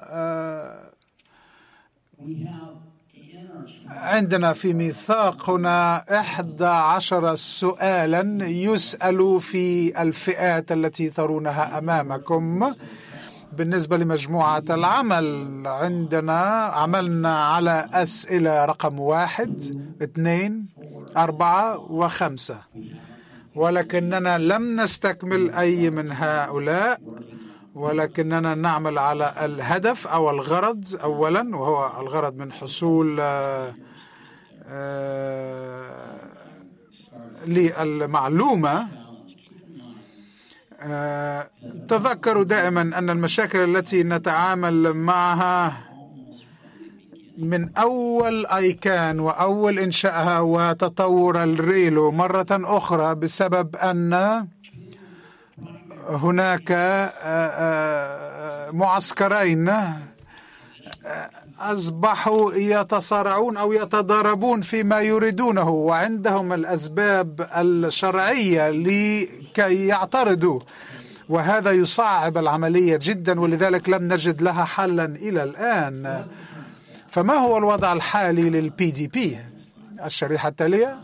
عندنا في ميثاقنا 11 سؤالا يسأل في الفئات التي ترونها أمامكم. بالنسبة لمجموعة العمل عندنا عملنا على أسئلة رقم 1، 2، 4 و5، ولكننا لم نستكمل أي من هؤلاء، ولكننا نعمل على الهدف أو الغرض أولا، وهو الغرض من حصول للمعلومة. تذكروا دائما أن المشاكل التي نتعامل معها من أول أيكان وأول إنشائها وتطور الريلو مرة أخرى، بسبب أن هناك معسكرين أصبحوا يتصارعون أو يتضاربون فيما يريدونه، وعندهم الأسباب الشرعية لكي يعترضوا، وهذا يصعب العملية جدا، ولذلك لم نجد لها حلا إلى الآن. فما هو الوضع الحالي للPDP؟ الشريحة التالية.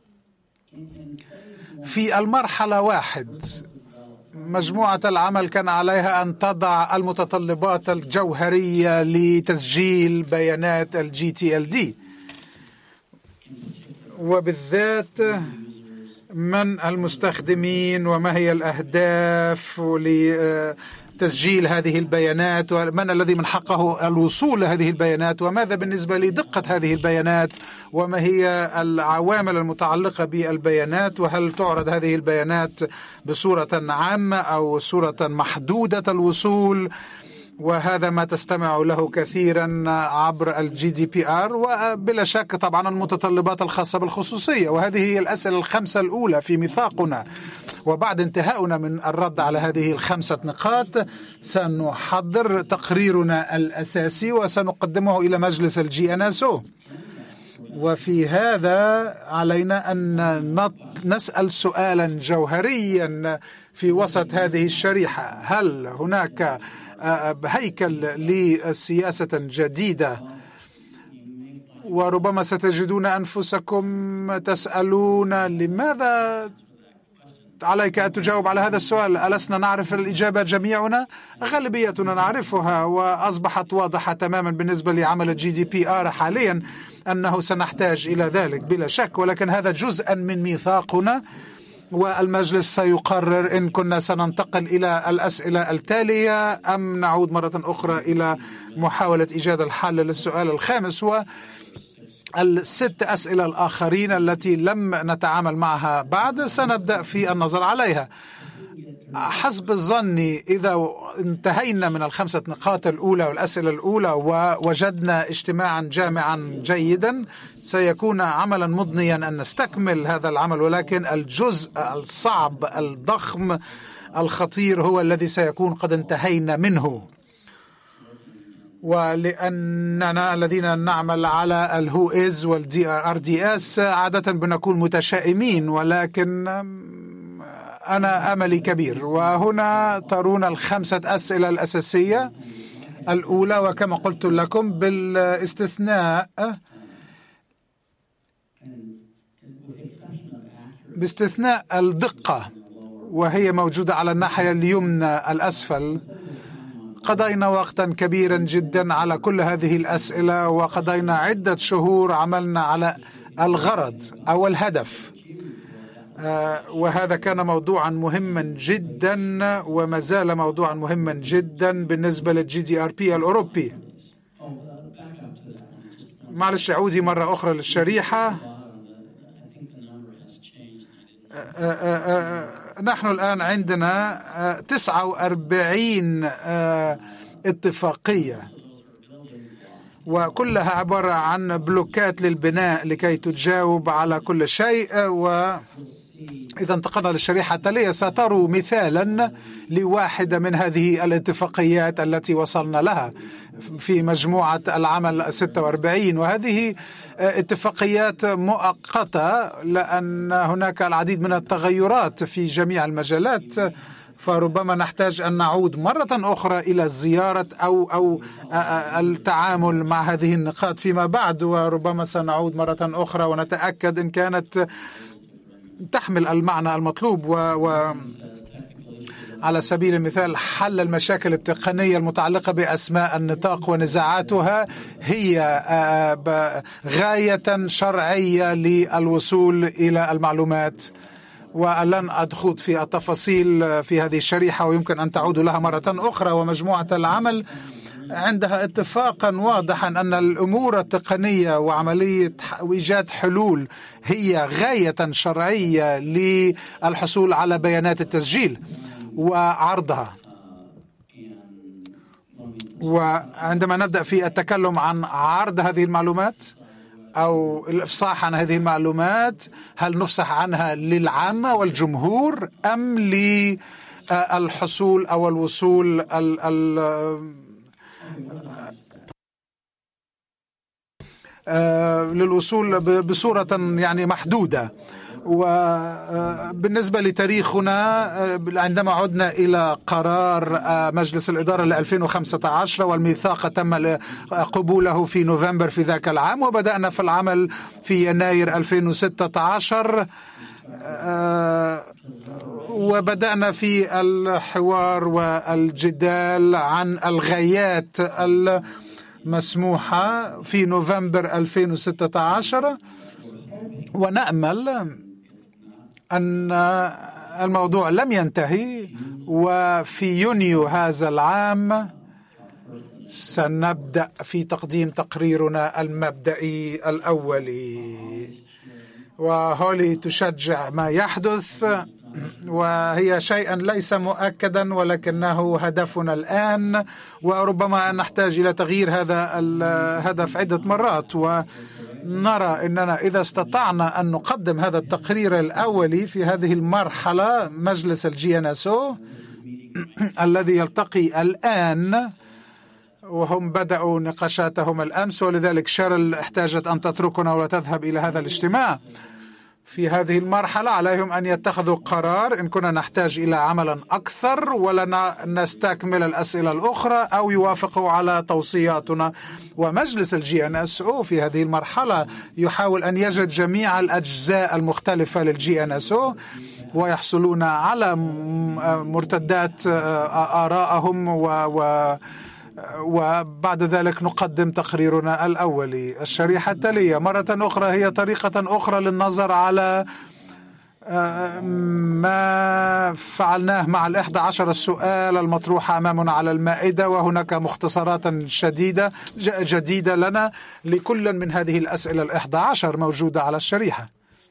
في المرحلة 1 مجموعة العمل كان عليها أن تضع المتطلبات الجوهرية لتسجيل بيانات الGTLD، وبالذات من المستخدمين وما هي الأهداف لتسجيل هذه البيانات، ومن الذي من حقه الوصول لهذه البيانات، وماذا بالنسبة لدقة هذه البيانات، وما هي العوامل المتعلقة بالبيانات، وهل تعرض هذه البيانات بصورة عامة أو صورة محدودة الوصول. وهذا ما تستمع له كثيرا عبر الGDPR، وبلا شك طبعا المتطلبات الخاصة بالخصوصية. وهذه هي الأسئلة 5 الأولى في ميثاقنا. وبعد انتهاؤنا من الرد على هذه ال5 نقاط سنحضر تقريرنا الأساسي وسنقدمه إلى مجلس الGNSO. وفي هذا علينا أن نسأل سؤالا جوهريا في وسط هذه الشريحة: هل هناك هيكل لسياسة جديدة؟ وربما ستجدون أنفسكم تسألون لماذا عليك أن تجاوب على هذا السؤال؟ ألسنا نعرف الإجابة جميعنا؟ غالبيتنا نعرفها، وأصبحت واضحة تماما بالنسبة لعمل الGDPR حاليا أنه سنحتاج إلى ذلك بلا شك، ولكن هذا جزءا من ميثاقنا، والمجلس سيقرر إن كنا سننتقل إلى الأسئلة التالية أم نعود مرة أخرى إلى محاولة إيجاد الحل للسؤال الخامس وال6 أسئلة الآخرين التي لم نتعامل معها بعد. سنبدأ في النظر عليها. حسب ظني إذا انتهينا من ال5 نقاط الأولى والأسئلة الأولى ووجدنا اجتماعا جامعا جيدا، سيكون عملا مضنيا أن نستكمل هذا العمل، ولكن الجزء الصعب الضخم الخطير هو الذي سيكون قد انتهينا منه. ولأننا الذين نعمل على الهو إز والRDS عادة بنكون متشائمين، ولكن أنا أملي كبير. وهنا ترون ال5 أسئلة الأساسية الأولى، وكما قلت لكم بالاستثناء باستثناء الدقة وهي موجودة على الناحية اليمنى الأسفل. قضينا وقتا كبيرا جدا على كل هذه الأسئلة، وقضينا عدة شهور عملنا على الغرض أو الهدف، وهذا كان موضوعا مهما جدا وما زال موضوعا مهما جدا بالنسبة للGDRP الأوروبي. معلش أعودي مرة أخرى للشريحة. نحن الآن عندنا 49 اتفاقية، وكلها عبارة عن بلوكات للبناء لكي تجاوب على كل شيء. وإذا انتقلنا للشريحة التالية ستروا مثالا لواحدة من هذه الاتفاقيات التي وصلنا لها في مجموعة العمل 46، وهذه اتفاقيات مؤقتة لأن هناك العديد من التغيرات في جميع المجالات، فربما نحتاج أن نعود مرة أخرى إلى الزيارة أو التعامل مع هذه النقاط فيما بعد، وربما سنعود مرة أخرى ونتأكد إن كانت تحمل المعنى المطلوب. على سبيل المثال حل المشاكل التقنية المتعلقة بأسماء النطاق ونزاعاتها هي غاية شرعية للوصول إلى المعلومات، ولن أدخل في التفاصيل في هذه الشريحة ويمكن أن تعودوا لها مرة أخرى. ومجموعة العمل عندها اتفاقا واضحا أن الأمور التقنية وعملية وإيجاد حلول هي غاية شرعية للحصول على بيانات التسجيل وعرضها. وعندما نبدأ في التكلم عن عرض هذه المعلومات أو الإفصاح عن هذه المعلومات، هل نفصح عنها للعامة والجمهور أم للحصول أو الوصول للوصول بصورة يعني محدودة؟ وبالنسبة لتاريخنا عندما عدنا إلى قرار مجلس الإدارة ل 2015 والميثاق تم قبوله في نوفمبر في ذاك العام، وبدأنا في العمل في يناير 2016 وبدأنا في الحوار والجدال عن الغايات المسموحة في نوفمبر 2016، ونأمل أن الموضوع لم ينتهي، وفي يونيو هذا العام سنبدأ في تقديم تقريرنا المبدئي الأولي. وهولي تشجع ما يحدث، وهي شيئا ليس مؤكدا ولكنه هدفنا الآن، وربما نحتاج إلى تغيير هذا الهدف عدة مرات. ونرى أننا إذا استطعنا أن نقدم هذا التقرير الأولي في هذه المرحلة، مجلس الGNSO الذي يلتقي الآن وهم بدأوا نقاشاتهم الأمس، ولذلك شارل احتاجت أن تتركنا وتذهب إلى هذا الاجتماع. في هذه المرحلة عليهم أن يتخذوا قرار إن كنا نحتاج إلى عمل أكثر ولا نستكمل الأسئلة الأخرى، أو يوافقوا على توصياتنا. ومجلس الGNSO في هذه المرحلة يحاول أن يجد جميع الأجزاء المختلفة للGNSO ويحصلون على مرتدات آرائهم وبعد ذلك نقدم تقريرنا الأولي. الشريحة التالية مرة أخرى هي طريقة أخرى للنظر على ما فعلناه مع 11 السؤال المطروحة أمامنا على المائدة، وهناك مختصرات جديدة لنا لكل من هذه الأسئلة 11 موجودة على الشريحة.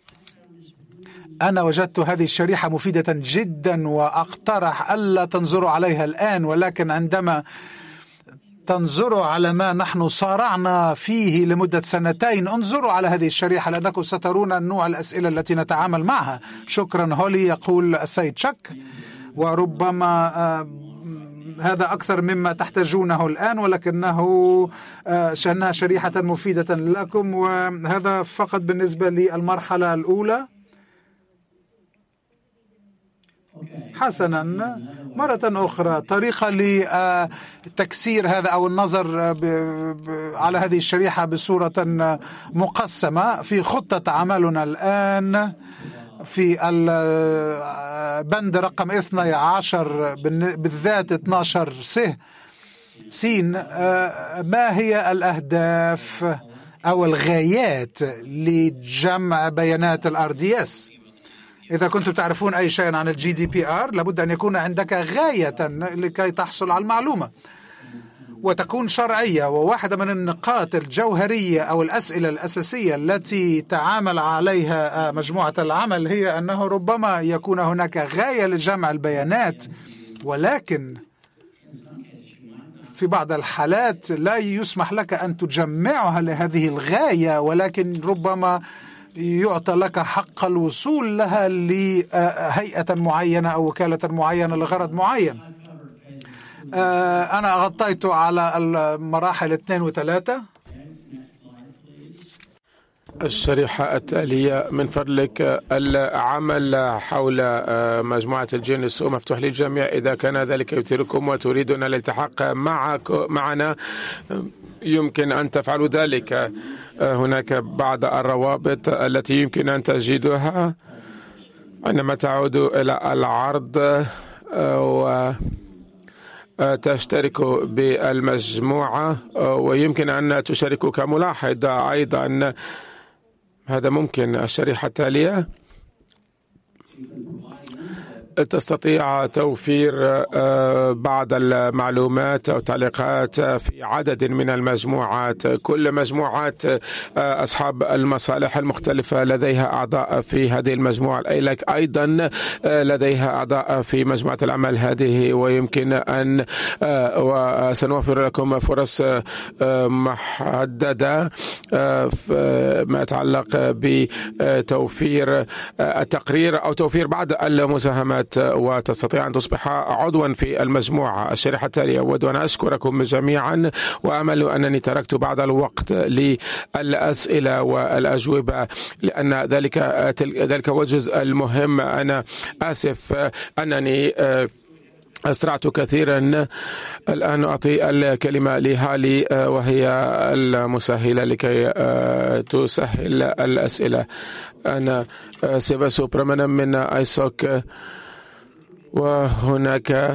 أنا وجدت هذه الشريحة مفيدة جدا وأقترح ألا تنظروا عليها الآن، ولكن عندما تنظروا على ما نحن صارعنا فيه لمدة 2 انظروا على هذه الشريحة لأنكم سترون نوع الأسئلة التي نتعامل معها. شكرا هولي، يقول السيد شك، وربما هذا أكثر مما تحتاجونه الآن، ولكنه شأنها شريحة مفيدة لكم. وهذا فقط بالنسبة للمرحلة الأولى. حسنا، مرة أخرى طريقة لتكسير هذا أو النظر على هذه الشريحة بصورة مقسمة في خطة عملنا الآن. في البند رقم 12 بالذات 12 سين، ما هي الأهداف أو الغايات لجمع بيانات الRDS؟ إذا كنتم تعرفون أي شيء عن GDPR لابد أن يكون عندك غاية لكي تحصل على المعلومة وتكون شرعية. وواحدة من النقاط الجوهرية أو الأسئلة الأساسية التي تعامل عليها مجموعة العمل هي أنه ربما يكون هناك غاية لجمع البيانات، ولكن في بعض الحالات لا يسمح لك أن تجمعها لهذه الغاية، ولكن ربما يعطى لك حق الوصول لها لهيئة معينة أو وكالة معينة لغرض معين. أنا غطيت على المراحل 2 و3. الشريحة التالية من فضلك. العمل حول مجموعة الجينيسو مفتوح للجميع. إذا كان ذلك يثيركم وتريدون الالتحاق معنا يمكن أن تفعلوا ذلك. هناك بعض الروابط التي يمكن أن تجدها عندما تعودوا إلى العرض وتشتركوا بالمجموعة، ويمكن أن تشاركوا كملاحظ أيضا. هذا ممكن. الشريحة التالية تستطيع توفير بعض المعلومات أو تعليقات في عدد من المجموعات. كل مجموعات أصحاب المصالح المختلفة لديها أعضاء في هذه المجموعة. الأيلك أيضا لديها أعضاء في مجموعة العمل هذه، ويمكن أن وسنوفر لكم فرص محددة ما يتعلق بتوفير التقرير أو توفير بعض المساهمات، وتستطيع أن تصبح عضوا في المجموعة. الشريحة التالية. أود أن أشكركم جميعا، وأمل أنني تركت بعض الوقت للأسئلة والأجوبة، لأن ذلك هو الجزء المهم. أنا آسف أنني أسرعت كثيرا. الآن أعطي الكلمة لهالي وهي المسهلة لكي تسهل الأسئلة. أنا سيباسو برمانا من آيسوك، وهناك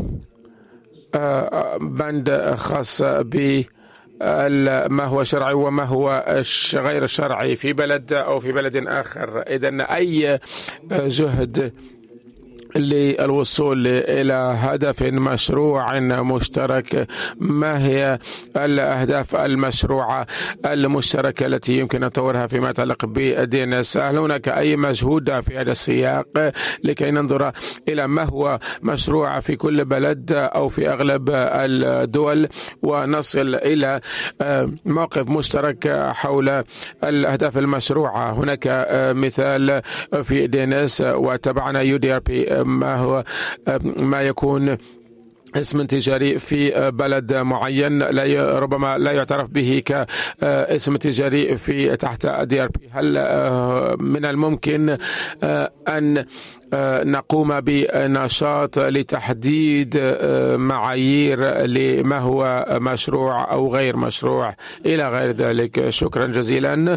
بند خاص ب ما هو شرعي وما هو غير شرعي في بلد أو في بلد آخر. إذن أي جهد للوصول إلى هدف مشروع مشترك، ما هي الأهداف المشروعة المشتركة التي يمكن أن نطورها فيما يتعلق بالDNS؟ هل هناك أي مجهود في هذا السياق لكي ننظر إلى ما هو مشروع في كل بلد أو في أغلب الدول ونصل إلى موقف مشترك حول الأهداف المشروعة؟ هناك مثال في DNS وتبعنا UDRP، ما يكون اسم تجاري في بلد معين ربما لا يعترف به كاسم تجاري في تحت DRP. هل من الممكن أن نقوم بنشاط لتحديد معايير لما هو مشروع أو غير مشروع إلى غير ذلك؟ شكرا جزيلا.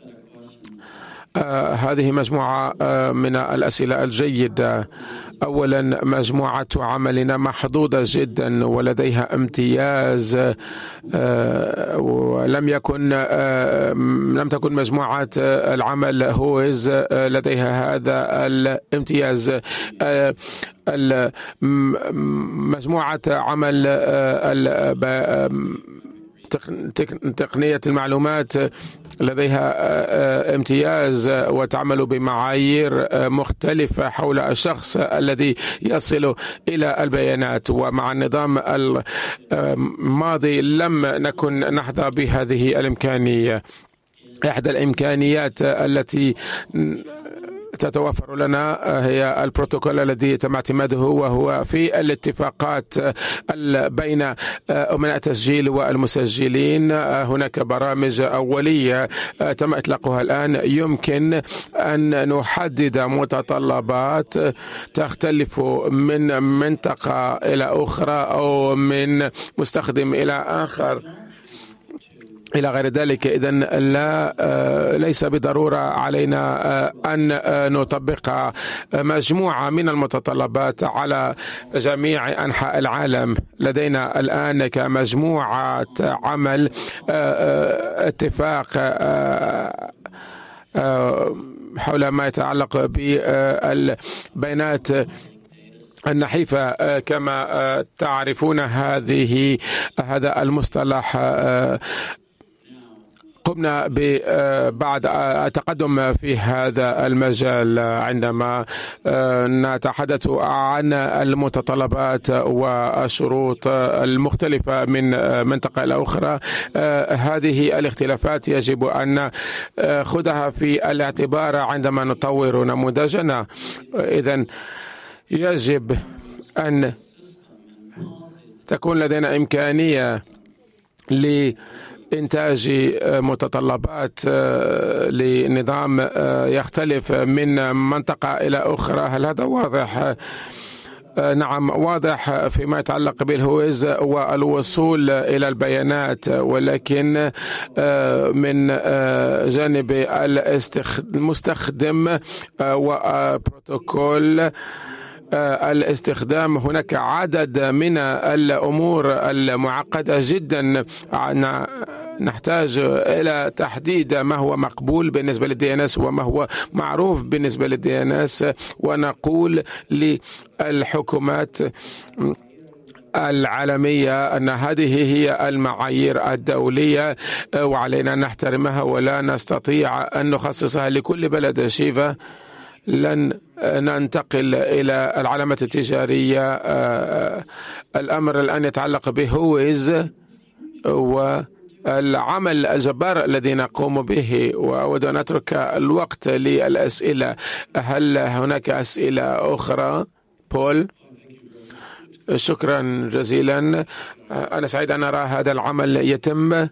هذه مجموعة من الأسئلة الجيدة. أولا، مجموعة عملنا محدودة جدا ولديها امتياز، لم تكن مجموعة العمل هويز لديها هذا الامتياز. مجموعة عمل تقنية المعلومات لديها امتياز وتعمل بمعايير مختلفة حول الشخص الذي يصل إلى البيانات. ومع النظام الماضي لم نكن نحظى بهذه الإمكانية. إحدى الإمكانيات التي تتوفر لنا هي البروتوكول الذي تم اعتماده، وهو في الاتفاقات بين أمناء التسجيل والمسجلين. هناك برامج أولية تم إطلاقها الآن، يمكن أن نحدد متطلبات تختلف من منطقة إلى أخرى أو من مستخدم إلى آخر. إلى غير ذلك. إذن ليس بالضرورة علينا أن نطبق مجموعة من المتطلبات على جميع أنحاء العالم. لدينا الآن كمجموعة عمل اتفاق حول ما يتعلق بالبيانات النحيفة. كما تعرفون هذا المصطلح قمنا ببعض التقدم في هذا المجال عندما نتحدث عن المتطلبات والشروط المختلفة من منطقة إلى أخرى. هذه الاختلافات يجب أن نأخذها في الاعتبار عندما نطور نموذجنا. إذن يجب أن تكون لدينا إمكانية لإنتاج متطلبات لنظام يختلف من منطقة إلى أخرى. هل هذا واضح؟ نعم، واضح فيما يتعلق بالهويز والوصول إلى البيانات، ولكن من جانب المستخدم وبروتوكول الاستخدام هناك عدد من الأمور المعقدة جدا. نحتاج إلى تحديد ما هو مقبول بالنسبة للدي ان اس وما هو معروف بالنسبة للدي ان اس، ونقول للحكومات العالمية أن هذه هي المعايير الدولية وعلينا أن نحترمها ولا نستطيع أن نخصصها لكل بلد. شيفا لن ننتقل إلى العلامات التجارية. الأمر الآن يتعلق بهويز والعمل الجبار الذي نقوم به، وأود أن أترك الوقت للأسئلة. هل هناك أسئلة أخرى؟ بول. شكرا جزيلا. أنا سعيد أن أرى هذا العمل يتم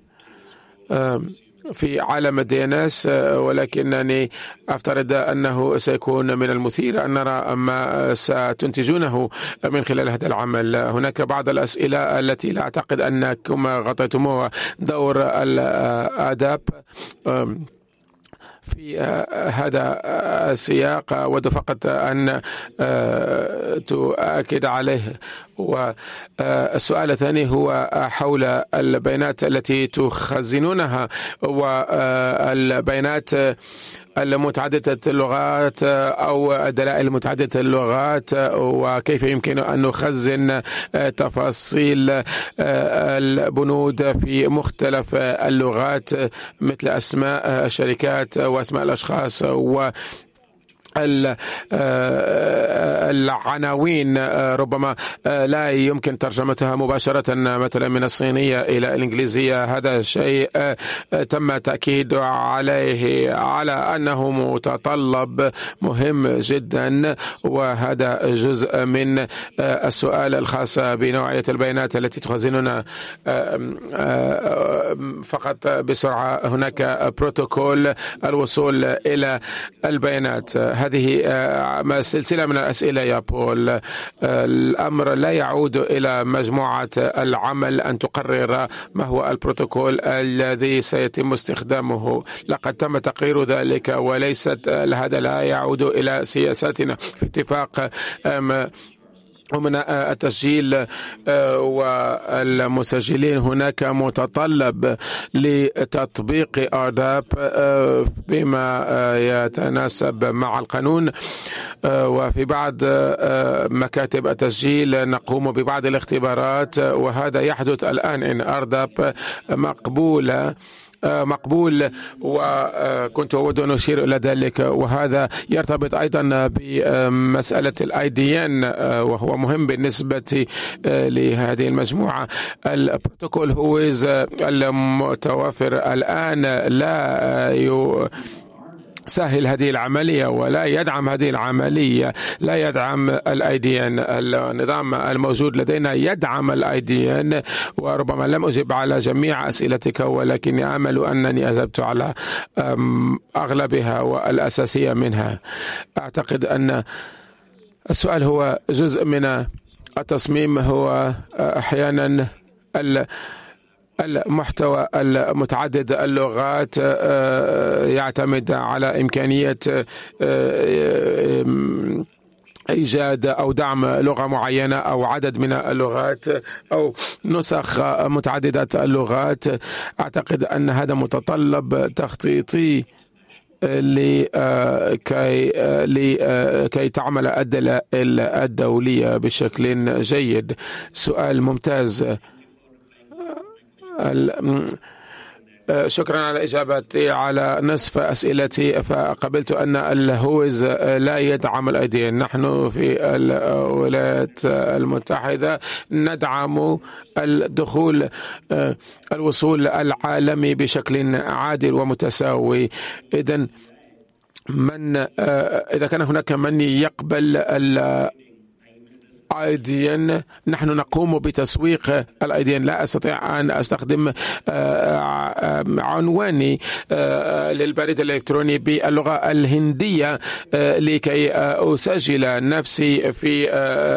في عالم الدي ان اس، ولكنني أفترض أنه سيكون من المثير أن نرى ما ستنتجونه من خلال هذا العمل. هناك بعض الأسئلة التي لا أعتقد أنكم غطيتموها. دور الآداب في هذا السياق أود فقط أن تؤكد عليه. والسؤال الثاني هو حول البيانات التي تخزنونها والبيانات المتعددة اللغات أو الدلائل المتعددة اللغات، وكيف يمكن أن نخزن تفاصيل البنود في مختلف اللغات مثل أسماء الشركات وأسماء الأشخاص العناوين ربما لا يمكن ترجمتها مباشرة مثلا من الصينية إلى الإنجليزية. هذا شيء تم تأكيد عليه على أنه متطلب مهم جدا، وهذا جزء من السؤال الخاص بنوعية البيانات التي تخزننا. فقط بسرعة، هناك بروتوكول الوصول إلى البيانات. هذه سلسلة من الأسئلة يا بول. الأمر لا يعود إلى مجموعة العمل أن تقرر ما هو البروتوكول الذي سيتم استخدامه. لقد تم تقرير ذلك، وليست هذا لا يعود إلى سياساتنا. في اتفاق ومن التسجيل والمسجلين هناك متطلب لتطبيق آداب بما يتناسب مع القانون، وفي بعض مكاتب التسجيل نقوم ببعض الاختبارات، وهذا يحدث الآن إن آداب مقبول، وكنت أود أن أشير إلى ذلك. وهذا يرتبط أيضا بمسألة الIDN وهو مهم بالنسبة لهذه المجموعة. البروتوكول هويز المتوفر الآن لا سهل هذه العملية ولا يدعم هذه العملية، لا يدعم الIDN. النظام الموجود لدينا يدعم الIDN، وربما لم أجب على جميع أسئلتك، ولكني آمل أنني أجبت على أغلبها والأساسية منها. أعتقد أن السؤال هو جزء من التصميم. هو أحيانا المحتوى المتعدد اللغات يعتمد على إمكانية إيجاد أو دعم لغة معينة أو عدد من اللغات أو نسخ متعددة اللغات. أعتقد أن هذا متطلب تخطيطي لكي تعمل الدلائل الدولية بشكل جيد. سؤال ممتاز. شكرا على إجابتي على نصف أسئلتي، فقبلت أن الهوز لا يدعم الأيدين. نحن في الولايات المتحدة ندعم الوصول العالمي بشكل عادل ومتساوي. إذا كان هناك من يقبل ايدين، نحن نقوم بتسويق الايدين. لا استطيع ان استخدم عنواني للبريد الالكتروني باللغه الهنديه لكي اسجل نفسي في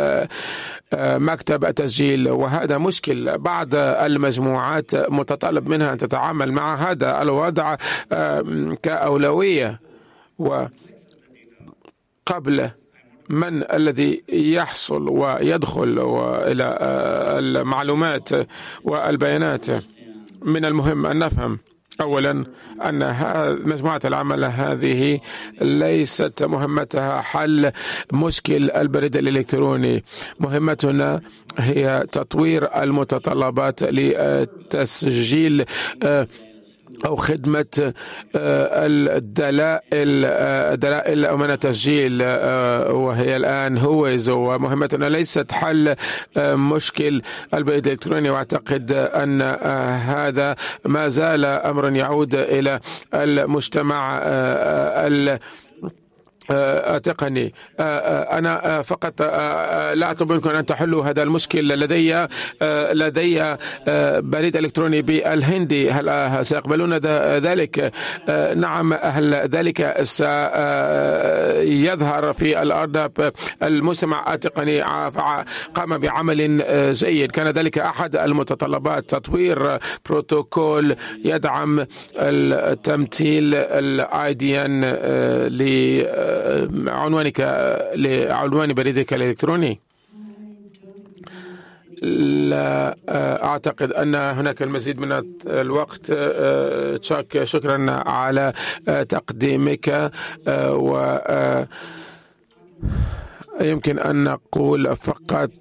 مكتب التسجيل، وهذا مشكل. بعض المجموعات متطلب منها ان تتعامل مع هذا الوضع كأولوية، وقبل من الذي يحصل ويدخل إلى المعلومات والبيانات. من المهم أن نفهم أولا أن مجموعة العمل هذه ليست مهمتها حل مشكل البريد الإلكتروني. مهمتنا هي تطوير المتطلبات لتسجيل أو خدمة الدلائل من التسجيل، وهي الآن هوز. ومهمتنا ليست حل مشكل البريد الإلكتروني، وأعتقد أن هذا ما زال أمر يعود إلى المجتمع التقني. أنا فقط لا أطلب منكم أن تحلوا هذا المشكل. لدي بريد إلكتروني بالهندي، هل سيقبلون ذلك؟ نعم. هل ذلك سيظهر في الأرض؟ المجتمع التقني قام بعمل جيد. كان ذلك أحد المتطلبات، تطوير بروتوكول يدعم التمثيل الآيديان لعنوان بريدك الإلكتروني. لا أعتقد أن هناك المزيد من الوقت. تشاك، شكرا على تقديمك. ويمكن أن نقول فقط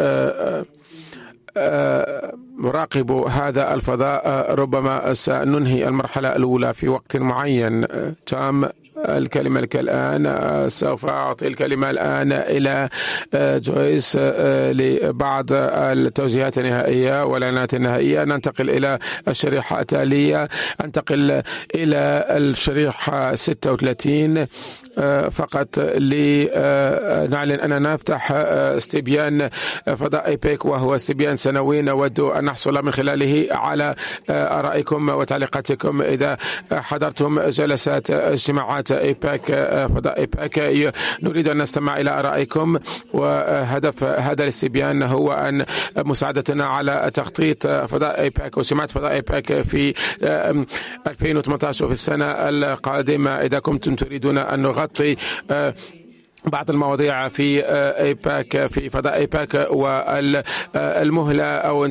راقبوا هذا الفضاء، ربما سننهي المرحلة الأولى في وقت معين. تام الكلمة لك الآن. سوف أعطي الكلمة الآن إلى جويس لبعض التوجيهات النهائية والإعلانات النهائية. ننتقل إلى الشريحة التالية. أنتقل إلى الشريحة 36 فقط لنعلن أننا نفتح استبيان فضاء إيبك، وهو استبيان سنوي نود أن نحصل من خلاله على آرائكم وتعليقاتكم. إذا حضرتم جلسات اجتماعات إيبك فضاء إيبك نريد أن نستمع إلى آرائكم، وهدف هذا الاستبيان هو أن مساعدتنا على تخطيط فضاء إيبك وسمات فضاء إيبك في 2018 وفي السنة القادمة. إذا كنتم تريدون أن نغطي بعض المواضيع في ايباك في فضاء ايباك، والمهلة أو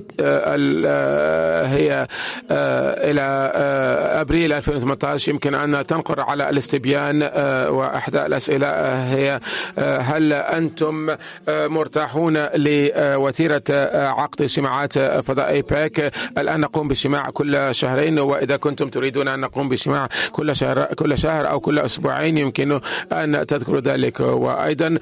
هي إلى أبريل 2018، يمكن أن تنقر على الاستبيان. وأحدى الأسئلة هي: هل أنتم مرتاحون لوتيرة عقد اجتماعات فضاء ايباك؟ الآن نقوم باجتماع كل شهرين، وإذا كنتم تريدون أن نقوم باجتماع كل شهر أو كل أسبوعين يمكن أن تذكروا ذلك. وأيضا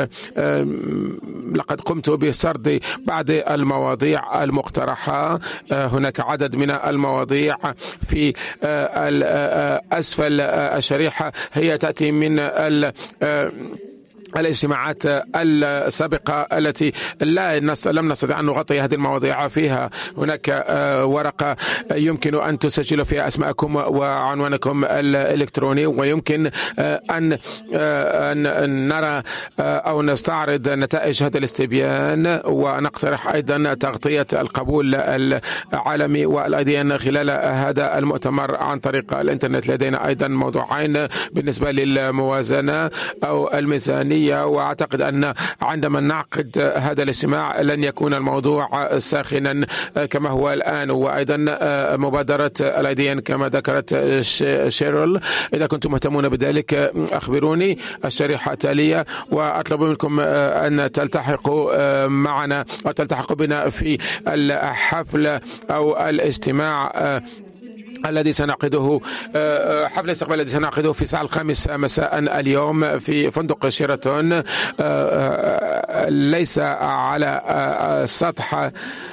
لقد قمت بسرد بعض المواضيع المقترحة. هناك عدد من المواضيع في أسفل الشريحة هي تأتي من الاجتماعات السابقة التي لم نستطع أن نغطي هذه المواضيع فيها. هناك ورقة يمكن أن تسجلوا فيها أسماءكم وعنوانكم الإلكتروني، ويمكن أن نرى أو نستعرض نتائج هذا الاستبيان، ونقترح أيضا تغطية القبول العالمي والأديان خلال هذا المؤتمر عن طريق الإنترنت. لدينا أيضا موضوعين بالنسبة للموازنة أو الميزانية، وأعتقد أن عندما نعقد هذا الاجتماع لن يكون الموضوع ساخنا كما هو الآن. وأيضا مبادرة الأديان كما ذكرت شيرل. إذا كنتم مهتمون بذلك أخبروني الشريحة التالية، وأطلب منكم أن تلتحقوا معنا أو تلتحقوا بنا في الحفل أو الاجتماع الذي سنعقده، حفل الاستقبال الذي سنعقده في الساعة 5 مساء اليوم في فندق شيراتون. ليس على سطح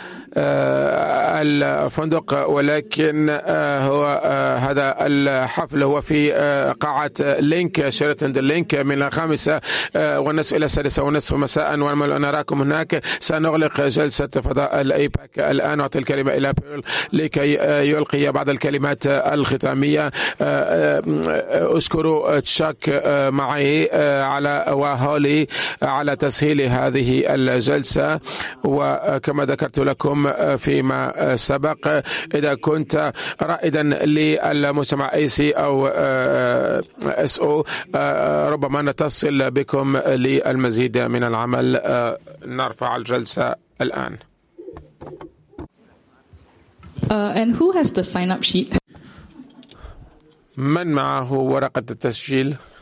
الفندق، ولكن هو هذا الحفل هو في قاعة لينك شيراتون لينك من 5:30 إلى 6:30 مساء، ونأمل أن نراكم هناك. سنغلق جلسة فضاء الأيباك الآن. أعطي الكلمة إلى بيرل لكي يلقي بعض الكلمات الختامية. أشكر تشاك معي وهولي على تسهيل هذه الجلسة، وكما ذكرت لكم فيما سبق، إذا كنت رائدا للمجتمع AC أو SO ربما نتصل بكم للمزيد من العمل. نرفع الجلسة الآن. And who has the sign-up sheet? من معه ورقة التسجيل؟